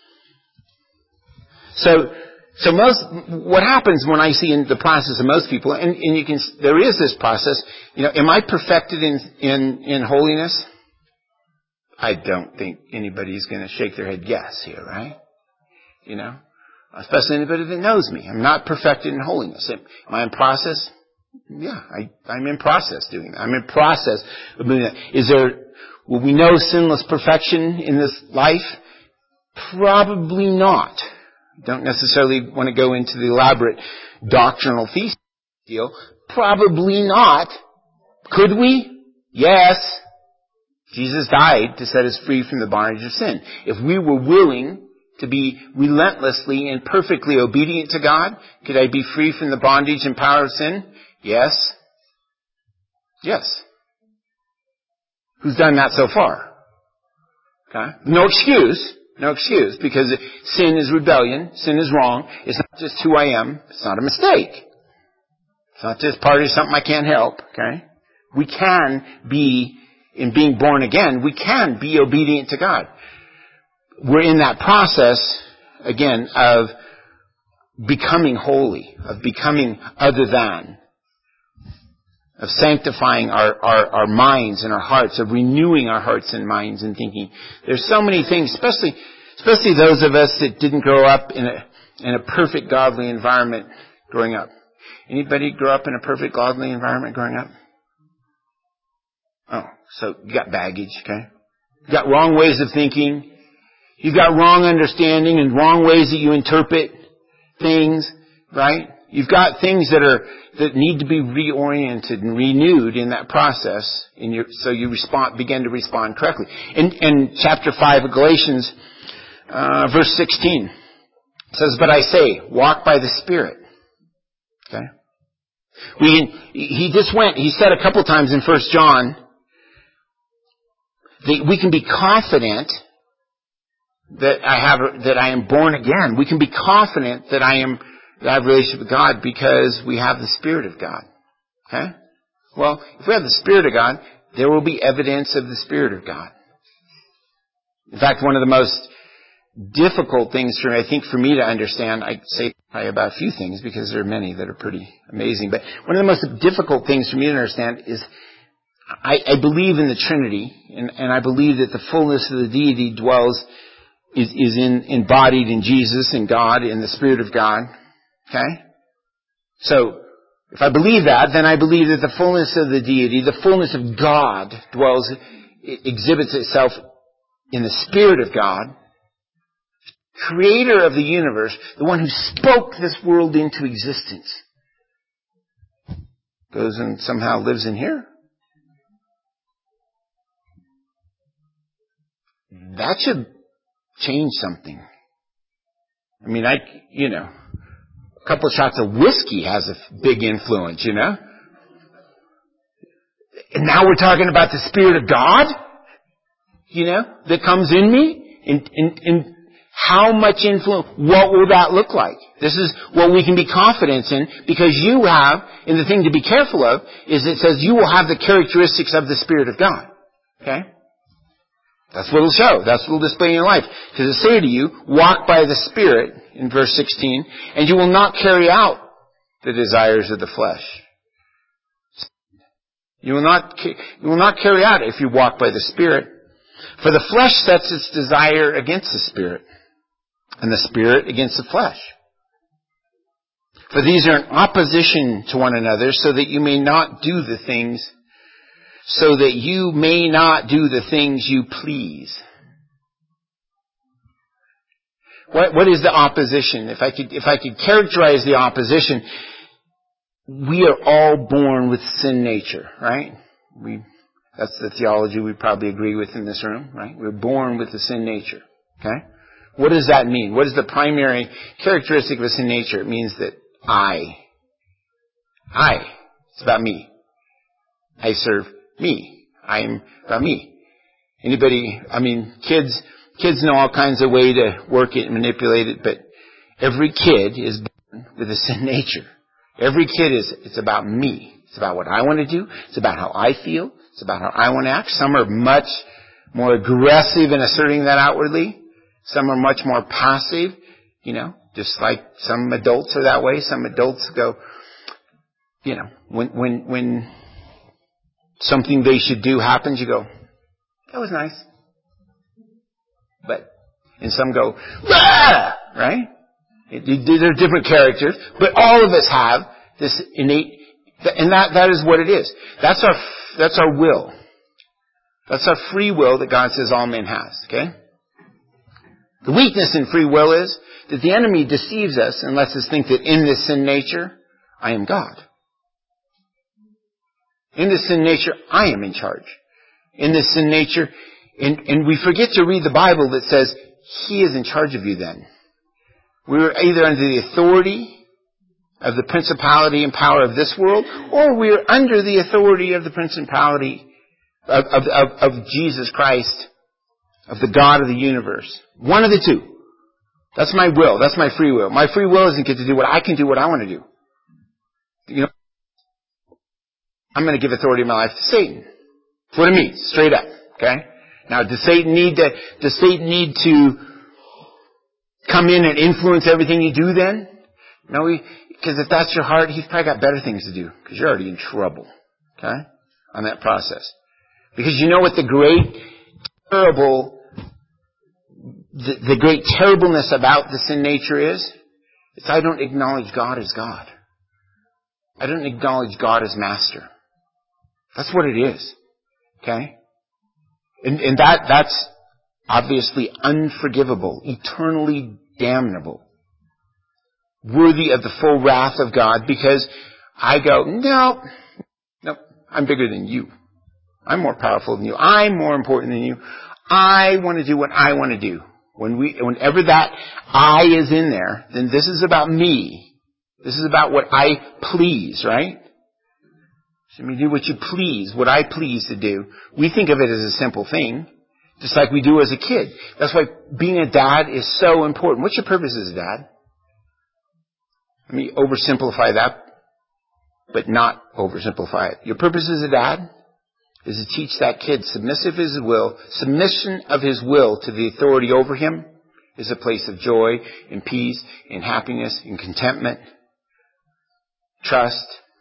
S1: So, so most, what happens when I see in the process of most people, and, and you can, there is this process, you know, am I perfected in, in, in holiness? I don't think anybody's going to shake their head yes here, right? You know? Especially anybody that knows me. I'm not perfected in holiness. Am I in process? Yeah, I, I'm in process doing that. I'm in process of doing that. Is there, will we know sinless perfection in this life? Probably not. Don't necessarily want to go into the elaborate doctrinal thesis deal. Probably not. Could we? Yes. Jesus died to set us free from the bondage of sin. If we were willing to be relentlessly and perfectly obedient to God, could I be free from the bondage and power of sin? Yes. Yes. Who's done that so far? Okay. No excuse. No excuse. Because sin is rebellion. Sin is wrong. It's not just who I am. It's not a mistake. It's not just part of something I can't help. Okay. We can be, in being born again, we can be obedient to God. We're in that process, again, of becoming holy, of becoming other than, of sanctifying our, our, our minds and our hearts, of renewing our hearts and minds and thinking. There's so many things, especially, especially those of us that didn't grow up in a, in a perfect godly environment growing up. Anybody grow up in a perfect godly environment growing up? Oh, so you got baggage, okay? You got wrong ways of thinking. You've got wrong understanding and wrong ways that you interpret things, right? You've got things that are, that need to be reoriented and renewed in that process, in your, so you respond, begin to respond correctly. In, in chapter five of Galatians, uh, verse sixteen, it says, "But I say, walk by the Spirit." Okay? We, he just went, he said a couple times in First John, that we can be confident that I have, that I am born again. We can be confident that I am, that I have a relationship with God because we have the Spirit of God. Okay? Well, if we have the Spirit of God, there will be evidence of the Spirit of God. In fact, one of the most difficult things for me, I think for me to understand, I say probably about a few things because there are many that are pretty amazing, but one of the most difficult things for me to understand is I, I believe in the Trinity, and, and I believe that the fullness of the deity dwells Is, is in, embodied in Jesus and God, in the Spirit of God. Okay? So, if I believe that, then I believe that the fullness of the deity, the fullness of God dwells, it exhibits itself in the Spirit of God, creator of the universe, the one who spoke this world into existence, goes and somehow lives in here. That should change something. I mean, I, you know, a couple of shots of whiskey has a big influence, you know. And now we're talking about the Spirit of God, you know, that comes in me. And, and, and how much influence, what will that look like? This is what we can be confident in, because you have, and the thing to be careful of, is it says you will have the characteristics of the Spirit of God. Okay? That's what it'll show. That's what it'll display in your life. Because it say to you, walk by the Spirit, in verse sixteen, and you will not carry out the desires of the flesh. You will not, you will not carry out it if you walk by the Spirit. For the flesh sets its desire against the Spirit, and the Spirit against the flesh. For these are in opposition to one another, so that you may not do the things, so that you may not do the things you please. What, what is the opposition? If I could, if I could characterize the opposition, we are all born with sin nature, right? We, that's the theology we probably agree with in this room, right? We're born with the sin nature, okay? What does that mean? What is the primary characteristic of a sin nature? It means that I, I, it's about me. I serve me. I am about me. Anybody, I mean, kids, kids know all kinds of way to work it and manipulate it, but every kid is born with a sin nature. Every kid is, it's about me. It's about what I want to do. It's about how I feel. It's about how I want to act. Some are much more aggressive in asserting that outwardly. Some are much more passive, you know, just like some adults are that way. Some adults go, you know, when, when, when something they should do happens, you go, that was nice. But, and some go, ah! Right? It, it, they're different characters, but all of us have this innate, and that, that is what it is. That's our, that's our will. That's our free will that God says all men has, okay? The weakness in free will is that the enemy deceives us and lets us think that in this sin nature, I am God. In this sin nature, I am in charge. In this sin nature, and, and we forget to read the Bible that says, He is in charge of you then. We're either under the authority of the principality and power of this world, or we're under the authority of the principality of, of, of, of Jesus Christ, of the God of the universe. One of the two. That's my will. That's my free will. My free will doesn't get to do what I can do, what I want to do. You know, I'm going to give authority in my life to Satan. That's what it means, straight up. Okay? Now, does Satan need to, does Satan need to come in and influence everything you do then? No, because if that's your heart, he's probably got better things to do, because you're already in trouble. Okay? On that process. Because you know what the great, terrible, the, the great terribleness about the sin nature is? It's I don't acknowledge God as God. I don't acknowledge God as master. That's what it is. Okay? And, and that, that's obviously unforgivable, eternally damnable, worthy of the full wrath of God, because I go, no, no, I'm bigger than you. I'm more powerful than you. I'm more important than you. I want to do what I want to do. When we, whenever that I is in there, then this is about me. This is about what I please, right? So me do what you please, what I please to do. We think of it as a simple thing, just like we do as a kid. That's why being a dad is so important. What's your purpose as a dad? Let me oversimplify that, but not oversimplify it. Your purpose as a dad is to teach that kid submissive his will, submission of his will to the authority over him is a place of joy and peace and happiness and contentment, trust.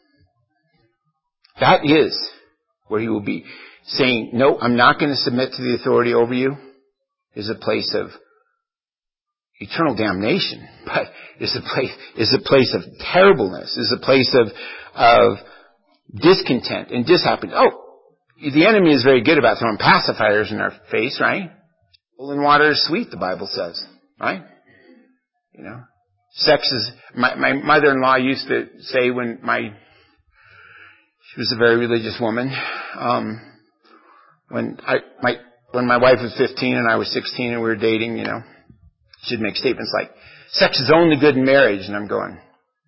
S1: That is where he will be. Saying, no, I'm not going to submit to the authority over you is a place of eternal damnation, but is a place, is a place of terribleness, is a place of, of discontent and dishappiness. Oh, the enemy is very good about throwing pacifiers in our face, right? Boiling water is sweet, the Bible says, right? You know, sex is, my, my mother-in-law used to say when my, she was a very religious woman, um, when I, my, when my wife was fifteen and I was sixteen and we were dating, you know, she'd make statements like, sex is only good in marriage, and I'm going,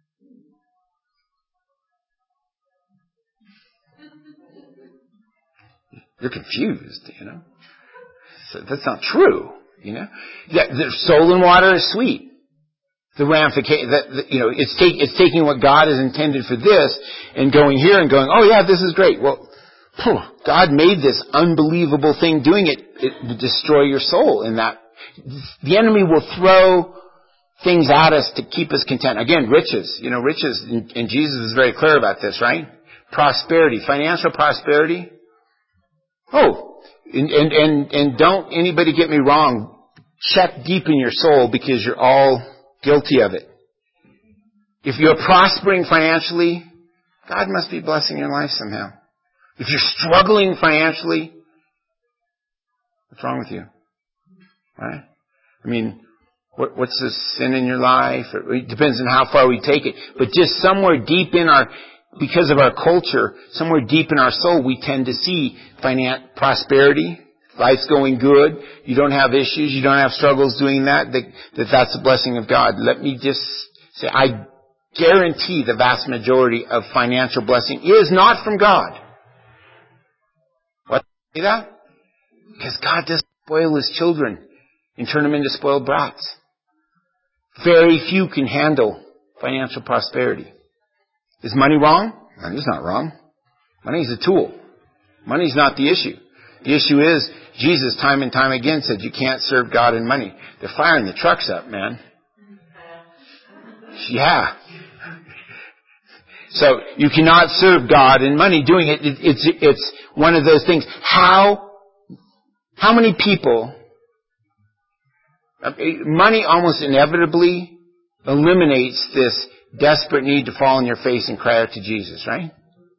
S1: you're confused, you know. So that's not true, you know. Yeah, the soul and water is sweet. The ramification, that, the, you know, it's, take, it's taking what God has intended for this and going here and going, oh yeah, this is great. Well, phew, God made this unbelievable thing. Doing it, it would destroy your soul in that. The enemy will throw things at us to keep us content. Again, riches, you know, riches, and, and Jesus is very clear about this, right? Prosperity, financial prosperity. Oh, And, and, and, and don't anybody get me wrong. Check deep in your soul because you're all guilty of it. If you're prospering financially, God must be blessing your life somehow. If you're struggling financially, what's wrong with you? Right? I mean, what, what's the sin in your life? It depends on how far we take it. But just somewhere deep in our, because of our culture, somewhere deep in our soul, we tend to see finan- prosperity. Life's going good. You don't have issues. You don't have struggles doing that, that. That that's a blessing of God. Let me just say, I guarantee the vast majority of financial blessing is not from God. What? See that? Because God doesn't spoil His children and turn them into spoiled brats. Very few can handle financial prosperity. Is money wrong? Money's not wrong. Money's a tool. Money's not the issue. The issue is, Jesus time and time again said you can't serve God and money. They're firing the trucks up, man. Yeah. So you cannot serve God and money doing it. it it's, it's one of those things. How, how many people, money almost inevitably eliminates this desperate need to fall on your face and cry out to Jesus, right?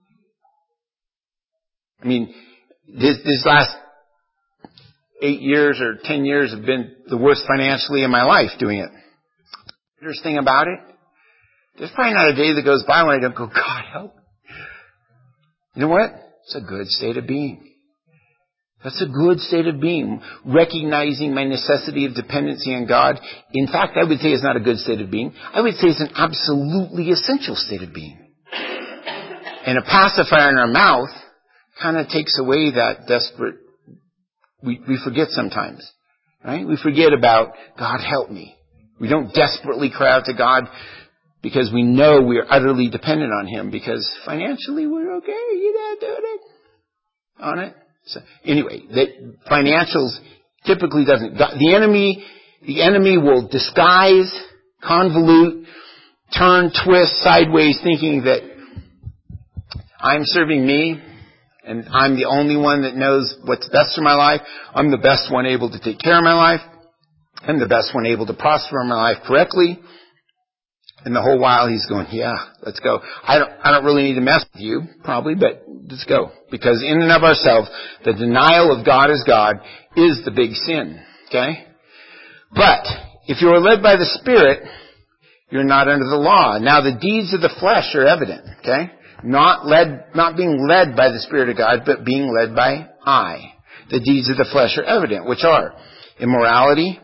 S1: I mean, this, this last eight years or ten years have been the worst financially in my life doing it. The worst thing about it, there's probably not a day that goes by when I don't go, God help. You know what? It's a good state of being. That's a good state of being. Recognizing my necessity of dependency on God. In fact, I would say it's not a good state of being. I would say it's an absolutely essential state of being. And a pacifier in our mouth kind of takes away that desperate, we, we forget sometimes, right? We forget about, God help me. We don't desperately cry out to God because we know we are utterly dependent on Him because financially we're okay. You're not doing it on it. So anyway, that financials typically doesn't. The enemy, the enemy will disguise, convolute, turn, twist sideways, thinking that I'm serving me, and I'm the only one that knows what's best for my life. I'm the best one able to take care of my life. I'm the best one able to prosper my life correctly. And the whole while he's going, yeah, let's go. I don't, I don't really need to mess with you, probably, but let's go. Because in and of ourselves, the denial of God as God is the big sin. Okay? But, if you are led by the Spirit, you're not under the law. Now the deeds of the flesh are evident. Okay? Not led, not being led by the Spirit of God, but being led by I. The deeds of the flesh are evident, which are immorality,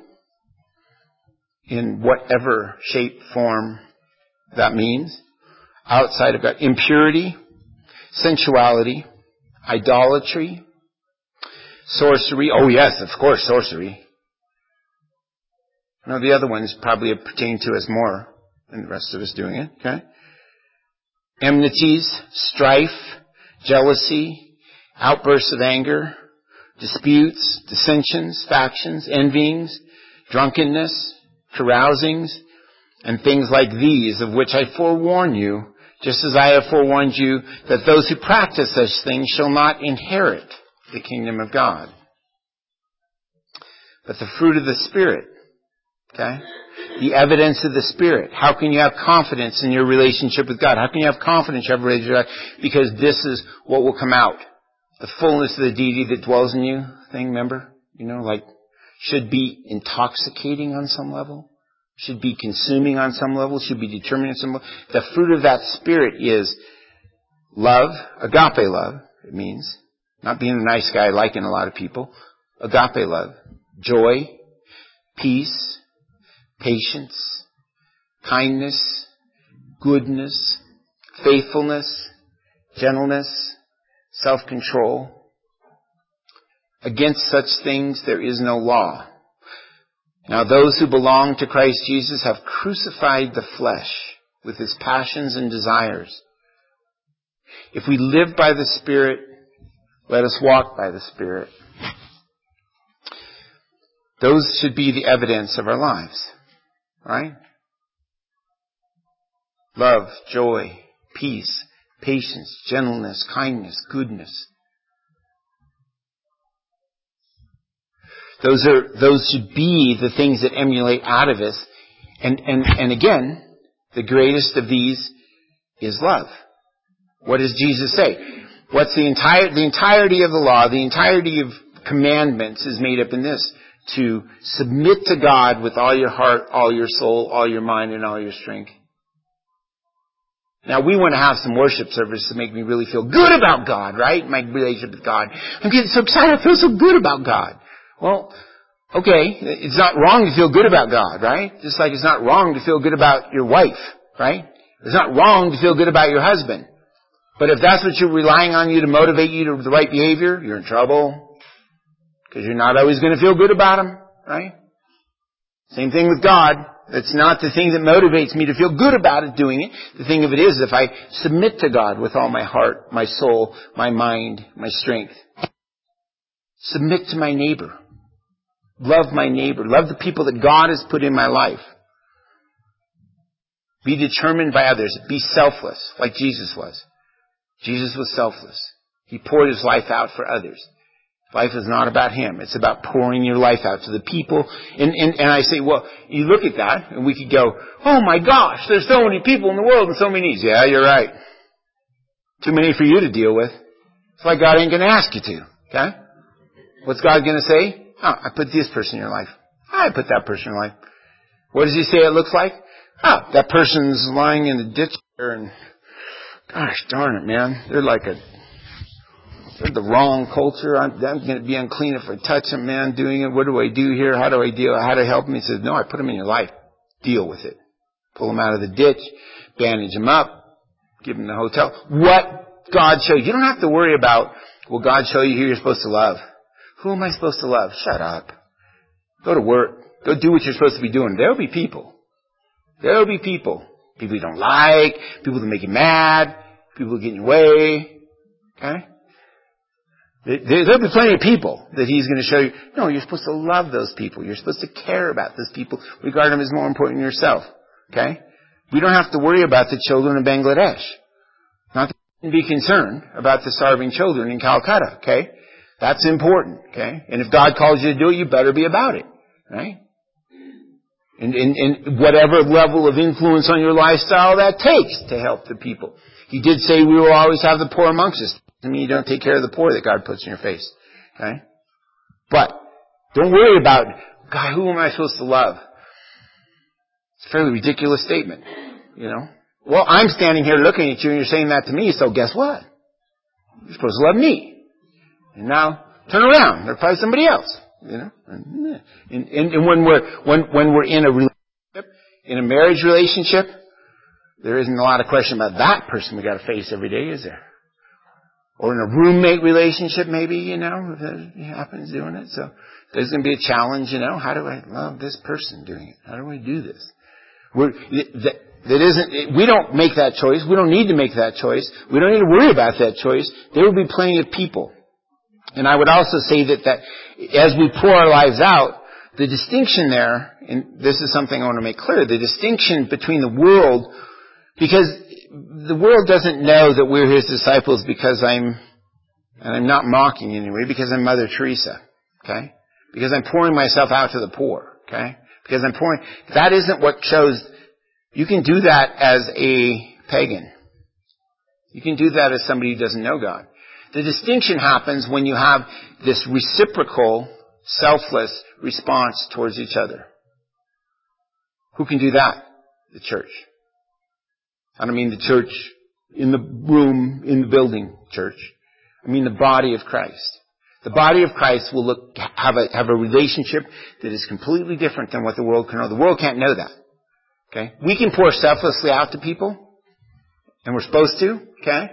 S1: in whatever shape, form that means, outside of God. Impurity, sensuality, idolatry, sorcery. Oh yes, of course, sorcery. No, the other ones probably pertain to us more than the rest of us doing it, okay? Enmities, strife, jealousy, outbursts of anger, disputes, dissensions, factions, envyings, drunkenness, carousings, and things like these, of which I forewarn you, just as I have forewarned you, that those who practice such things shall not inherit the kingdom of God. But the fruit of the Spirit, okay? The evidence of the Spirit. How can you have confidence in your relationship with God? How can you have confidence in your relationship with God? Because this is what will come out. The fullness of the deity that dwells in you thing, remember? You know, like, should be intoxicating on some level. Should be consuming on some level. Should be determining on some level. The fruit of that Spirit is love, agape love, it means. Not being a nice guy liking a lot of people. Agape love. Joy, peace, patience, kindness, goodness, faithfulness, gentleness, self-control. Against such things there is no law. Now those who belong to Christ Jesus have crucified the flesh with its passions and desires. If we live by the Spirit, let us walk by the Spirit. Those should be the evidence of our lives. Right? Love, joy, peace, patience, gentleness, kindness, goodness. Those are, those should be the things that emulate out of us. And, and, and again, the greatest of these is love. What does Jesus say? What's the entire, the entirety of the law, the entirety of commandments is made up in this. To submit to God with all your heart, all your soul, all your mind, and all your strength. Now, we want to have some worship service to make me really feel good about God, right? My relationship with God. I'm getting so excited. I feel so good about God. Well, okay, it's not wrong to feel good about God, right? Just like it's not wrong to feel good about your wife, right? It's not wrong to feel good about your husband. But if that's what you're relying on you to motivate you to the right behavior, you're in trouble. Because you're not always going to feel good about him, right? Same thing with God. That's not the thing that motivates me to feel good about it doing it. The thing of it is, if I submit to God with all my heart, my soul, my mind, my strength. Submit to my neighbor. Love my neighbor. Love the people that God has put in my life. Be determined by others. Be selfless, like Jesus was. Jesus was selfless. He poured his life out for others. Life is not about him. It's about pouring your life out to the people. And, and, and I say, well, you look at that, and we could go, oh my gosh, there's so many people in the world and so many needs. Yeah, you're right. Too many for you to deal with. It's like God ain't going to ask you to. Okay? What's God going to say? Oh, I put this person in your life. I put that person in your life. What does he say it looks like? Oh, that person's lying in the ditch there, and gosh darn it, man. They're like a They're the wrong culture. I'm, I'm going to be unclean if I touch a man doing it. What do I do here? How do I deal? How do I help him? He says, no, I put him in your life. Deal with it. Pull him out of the ditch. Bandage him up. Give him the hotel. What God showed you. You don't have to worry about, will God show you who you're supposed to love? Who am I supposed to love? Shut up. Go to work. Go do what you're supposed to be doing. There'll be people. There'll be people. People you don't like. People that make you mad. People that get in your way. Okay? There'll be plenty of people that he's going to show you. No, you're supposed to love those people. You're supposed to care about those people. Regard them as more important than yourself. Okay? We don't have to worry about the children of Bangladesh. Not to be concerned about the starving children in Calcutta. Okay? That's important. Okay? And if God calls you to do it, you better be about it. Right? And, and, and whatever level of influence on your lifestyle that takes to help the people. He did say we will always have the poor amongst us. I mean, you don't take care of the poor that God puts in your face. Okay? But don't worry about, God, who am I supposed to love? It's a fairly ridiculous statement. You know? Well, I'm standing here looking at you and you're saying that to me, so guess what? You're supposed to love me. And now, turn around. There's probably somebody else. You know? And, and, and when we're, when, when we're in a relationship, in a marriage relationship, there isn't a lot of question about that person we got to face every day, is there? Or in a roommate relationship, maybe, you know, if it happens doing it. So there's going to be a challenge, you know. How do I love this person doing it? How do I do this? We're, that, that isn't, we don't make that choice. We don't need to make that choice. We don't need to worry about that choice. There will be plenty of people. And I would also say that, that as we pour our lives out, the distinction there, and this is something I want to make clear, the distinction between the world, because the world doesn't know that we're his disciples because I'm, and I'm not mocking anyway, because I'm Mother Teresa, okay? Because I'm pouring myself out to the poor, okay? Because I'm pouring, that isn't what shows, you can do that as a pagan. You can do that as somebody who doesn't know God. The distinction happens when you have this reciprocal, selfless response towards each other. Who can do that? The church. I don't mean the church in the room, in the building church. I mean the body of Christ. The body of Christ will look, have a, have a relationship that is completely different than what the world can know. The world can't know that. Okay? We can pour selflessly out to people, and we're supposed to, okay?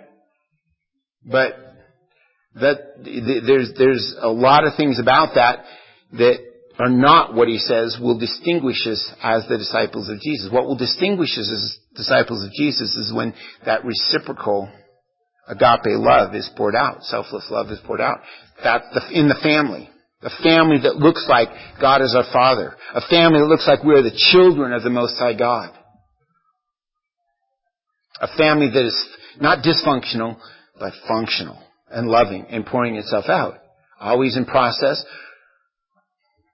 S1: But that, there's, there's a lot of things about that that are not what he says will distinguish us as the disciples of Jesus. What will distinguish us as disciples of Jesus is when that reciprocal agape love is poured out, selfless love is poured out. That the, in the family. A family that looks like God is our Father. A family that looks like we are the children of the Most High God. A family that is not dysfunctional, but functional and loving and pouring itself out. Always in process.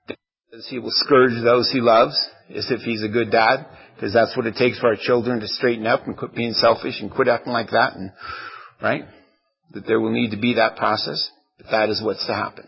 S1: He will scourge those he loves, as if he's a good dad, because that's what it takes for our children to straighten up and quit being selfish and quit acting like that, and right? That there will need to be that process, but that is what's to happen.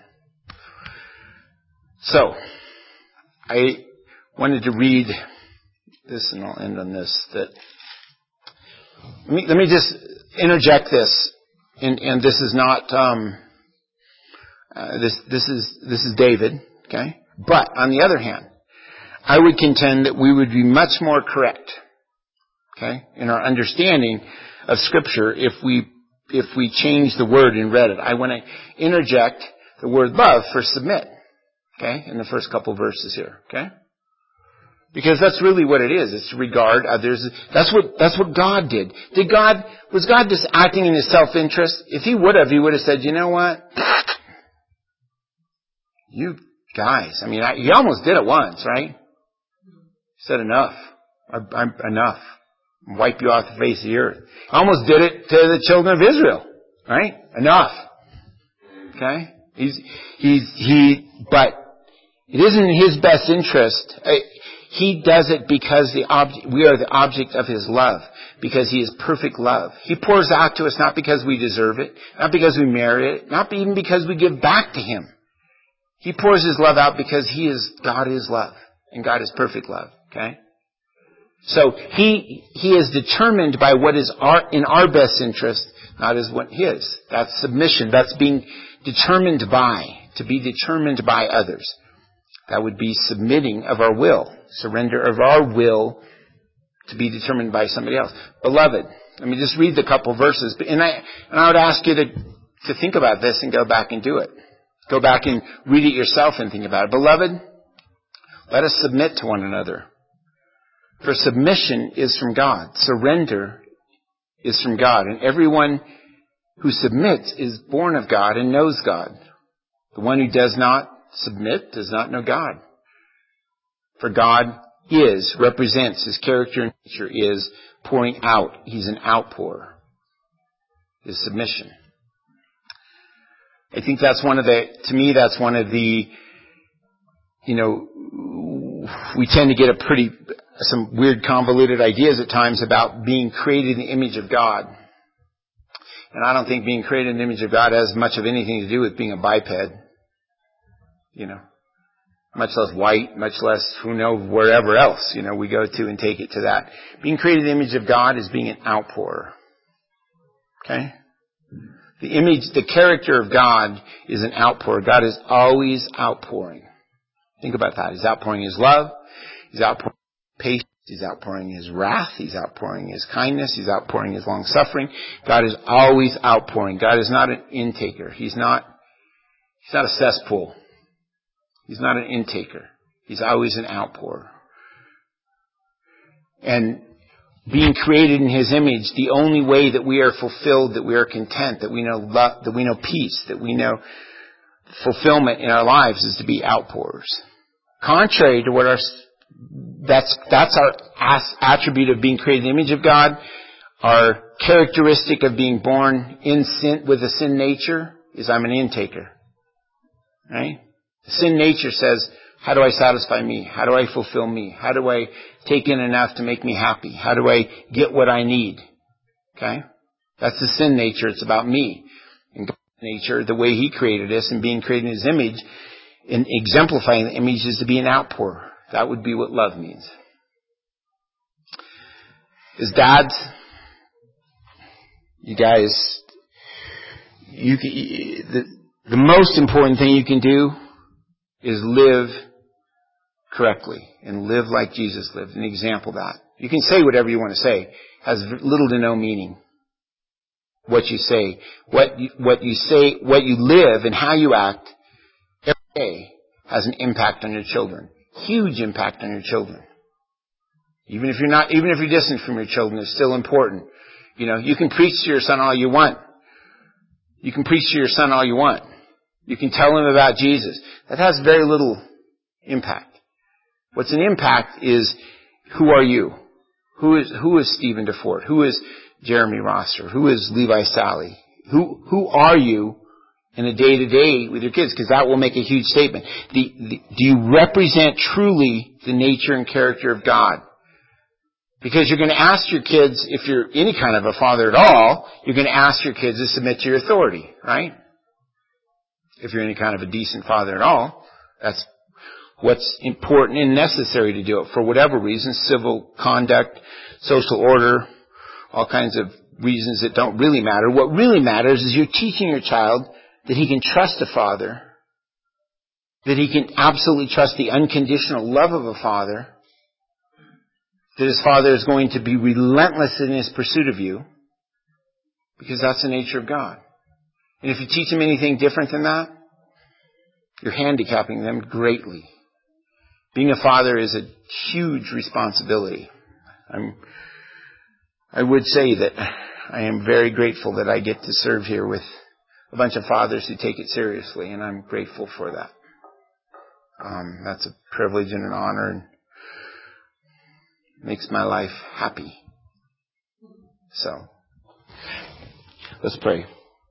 S1: So, I wanted to read this, and I'll end on this. That let me, let me just interject this, and, and this is not um, uh, this this is this is David, okay? But, on the other hand, I would contend that we would be much more correct, okay, in our understanding of Scripture if we if we change the word and read it. I want to interject the word love for submit, okay, in the first couple verses here, okay? Because that's really what it is. It's to regard others. That's what that's what God did. Did God was God just acting in his self-interest? If he would have, he would have said, you know what? You guys, I mean, I, he almost did it once, right? He said, enough. I, I'm, enough. Wipe you off the face of the earth. Almost did it to the children of Israel, right? Enough. Okay? He's, he's, he, but it isn't in his best interest. He does it because the object, we are the object of his love, because he is perfect love. He pours out to us not because we deserve it, not because we merit it, not even because we give back to him. He pours his love out because he is, God is love. And God is perfect love. Okay? So, he, he is determined by what is our, in our best interest, not as what his. That's submission. That's being determined by, to be determined by others. That would be submitting of our will. Surrender of our will to be determined by somebody else. Beloved, let me just read the couple verses. And I, and I would ask you to, to think about this and go back and do it. Go back and read it yourself and think about it. Beloved, let us submit to one another. For submission is from God. Surrender is from God. And everyone who submits is born of God and knows God. The one who does not submit does not know God. For God is, represents, his character and nature is pouring out. He's an outpourer. His submission. I think that's one of the, to me, that's one of the, you know, we tend to get a pretty, some weird convoluted ideas at times about being created in the image of God. And I don't think being created in the image of God has much of anything to do with being a biped. You know, much less white, much less who knows wherever else, you know, we go to and take it to that. Being created in the image of God is being an outpourer. Okay? The image, the character of God is an outpourer. God is always outpouring. Think about that. He's outpouring his love. He's outpouring his patience. He's outpouring his wrath. He's outpouring his kindness. He's outpouring his long suffering. God is always outpouring. God is not an intaker. He's not, he's not a cesspool. He's not an intaker. He's always an outpourer. And being created in his image, the only way that we are fulfilled, that we are content, that we know love, that we know peace, that we know fulfillment in our lives is to be outpourers. Contrary to what our, that's, that's our attribute of being created in the image of God. Our characteristic of being born in sin, with a sin nature, is I'm an intaker. Right? The sin nature says, how do I satisfy me? How do I fulfill me? How do I take in enough to make me happy? How do I get what I need? Okay? That's the sin nature. It's about me. And God's nature, the way he created us and being created in his image, and exemplifying the image is to be an outpourer. That would be what love means. As dads, you guys, you can, the, the most important thing you can do is live correctly and live like Jesus lived. An example of that. You can say whatever you want to say. It has little to no meaning. What you say, what you, what you say, what you live and how you act every day has an impact on your children. Huge impact on your children. Even if you're not, even if you're distant from your children, it's still important. You know, you can preach to your son all you want. You can preach to your son all you want. You can tell him about Jesus. That has very little impact. What's an impact is, who are you? Who is, who is Stephen DeFort? Who is Jeremy Rosser? Who is Levi Sally? Who, who are you? in a day-to-day with your kids, because that will make a huge statement. The, the, do you represent truly the nature and character of God? Because you're going to ask your kids, if you're any kind of a father at all, you're going to ask your kids to submit to your authority, right? If you're any kind of a decent father at all, that's what's important and necessary to do it for whatever reasons, civil conduct, social order, all kinds of reasons that don't really matter. What really matters is you're teaching your child that he can trust a father, that he can absolutely trust the unconditional love of a father, that his father is going to be relentless in his pursuit of you, because that's the nature of God. And if you teach them anything different than that, you're handicapping them greatly. Being a father is a huge responsibility. I'm, I would say that I am very grateful that I get to serve here with a bunch of fathers who take it seriously, and I'm grateful for that. Um, that's a privilege and an honor, and makes my life happy. So, let's pray.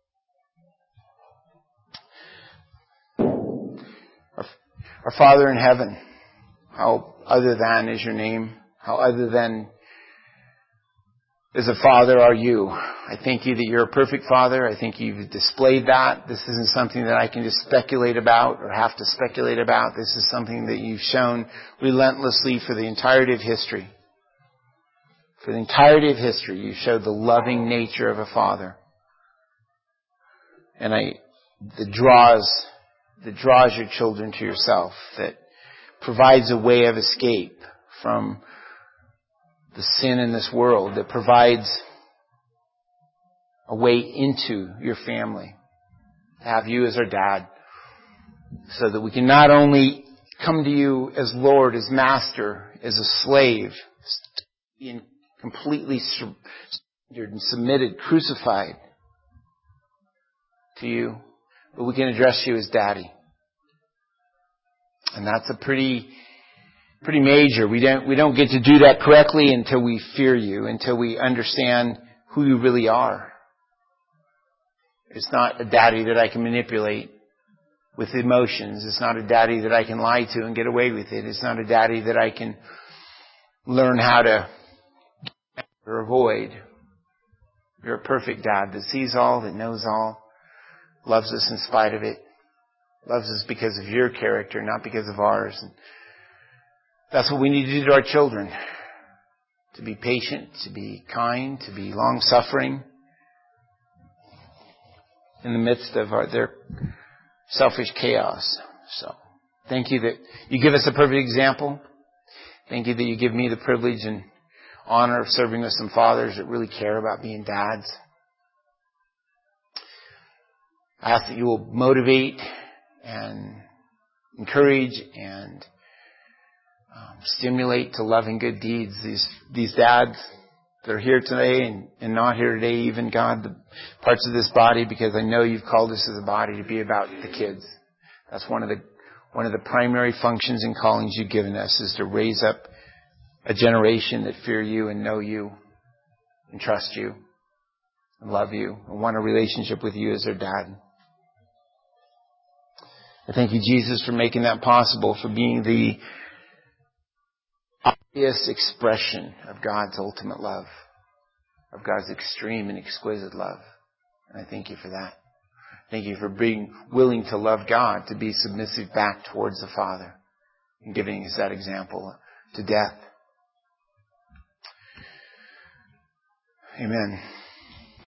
S1: Our, our Father in heaven, how other than is your name? How other than as a father are you? I thank you that you're a perfect father. I think you've displayed that. This isn't something that I can just speculate about or have to speculate about. This is something that you've shown relentlessly for the entirety of history. For the entirety of history, you showed the loving nature of a father. And I, that draws, that draws your children to yourself, that provides a way of escape from the sin in this world, that provides a way into your family, to have you as our dad, so that we can not only come to you as Lord, as Master, as a slave, being completely surrendered and submitted, crucified to you, but we can address you as Daddy. And that's a pretty Pretty major. We don't, we don't get to do that correctly until we fear you, until we understand who you really are. It's not a daddy that I can manipulate with emotions. It's not a daddy that I can lie to and get away with it. It's not a daddy that I can learn how to or avoid. You're a perfect dad that sees all, that knows all, loves us in spite of it, loves us because of your character, not because of ours. And that's what we need to do to our children. To be patient, to be kind, to be long-suffering in the midst of our, their selfish chaos. So, thank you that you give us a perfect example. Thank you that you give me the privilege and honor of serving with some fathers that really care about being dads. I ask that you will motivate and encourage and Um, stimulate to loving good deeds. These these dads that are here today and, and not here today, even God, the parts of this body, because I know you've called us as a body to be about the kids. That's one of the one of the primary functions and callings you've given us, is to raise up a generation that fear you and know you and trust you and love you and want a relationship with you as their dad. I thank you, Jesus, for making that possible, for being the obvious expression of God's ultimate love, of God's extreme and exquisite love. And I thank you for that. Thank you for being willing to love God, to be submissive back towards the Father, and giving us that example to death. Amen.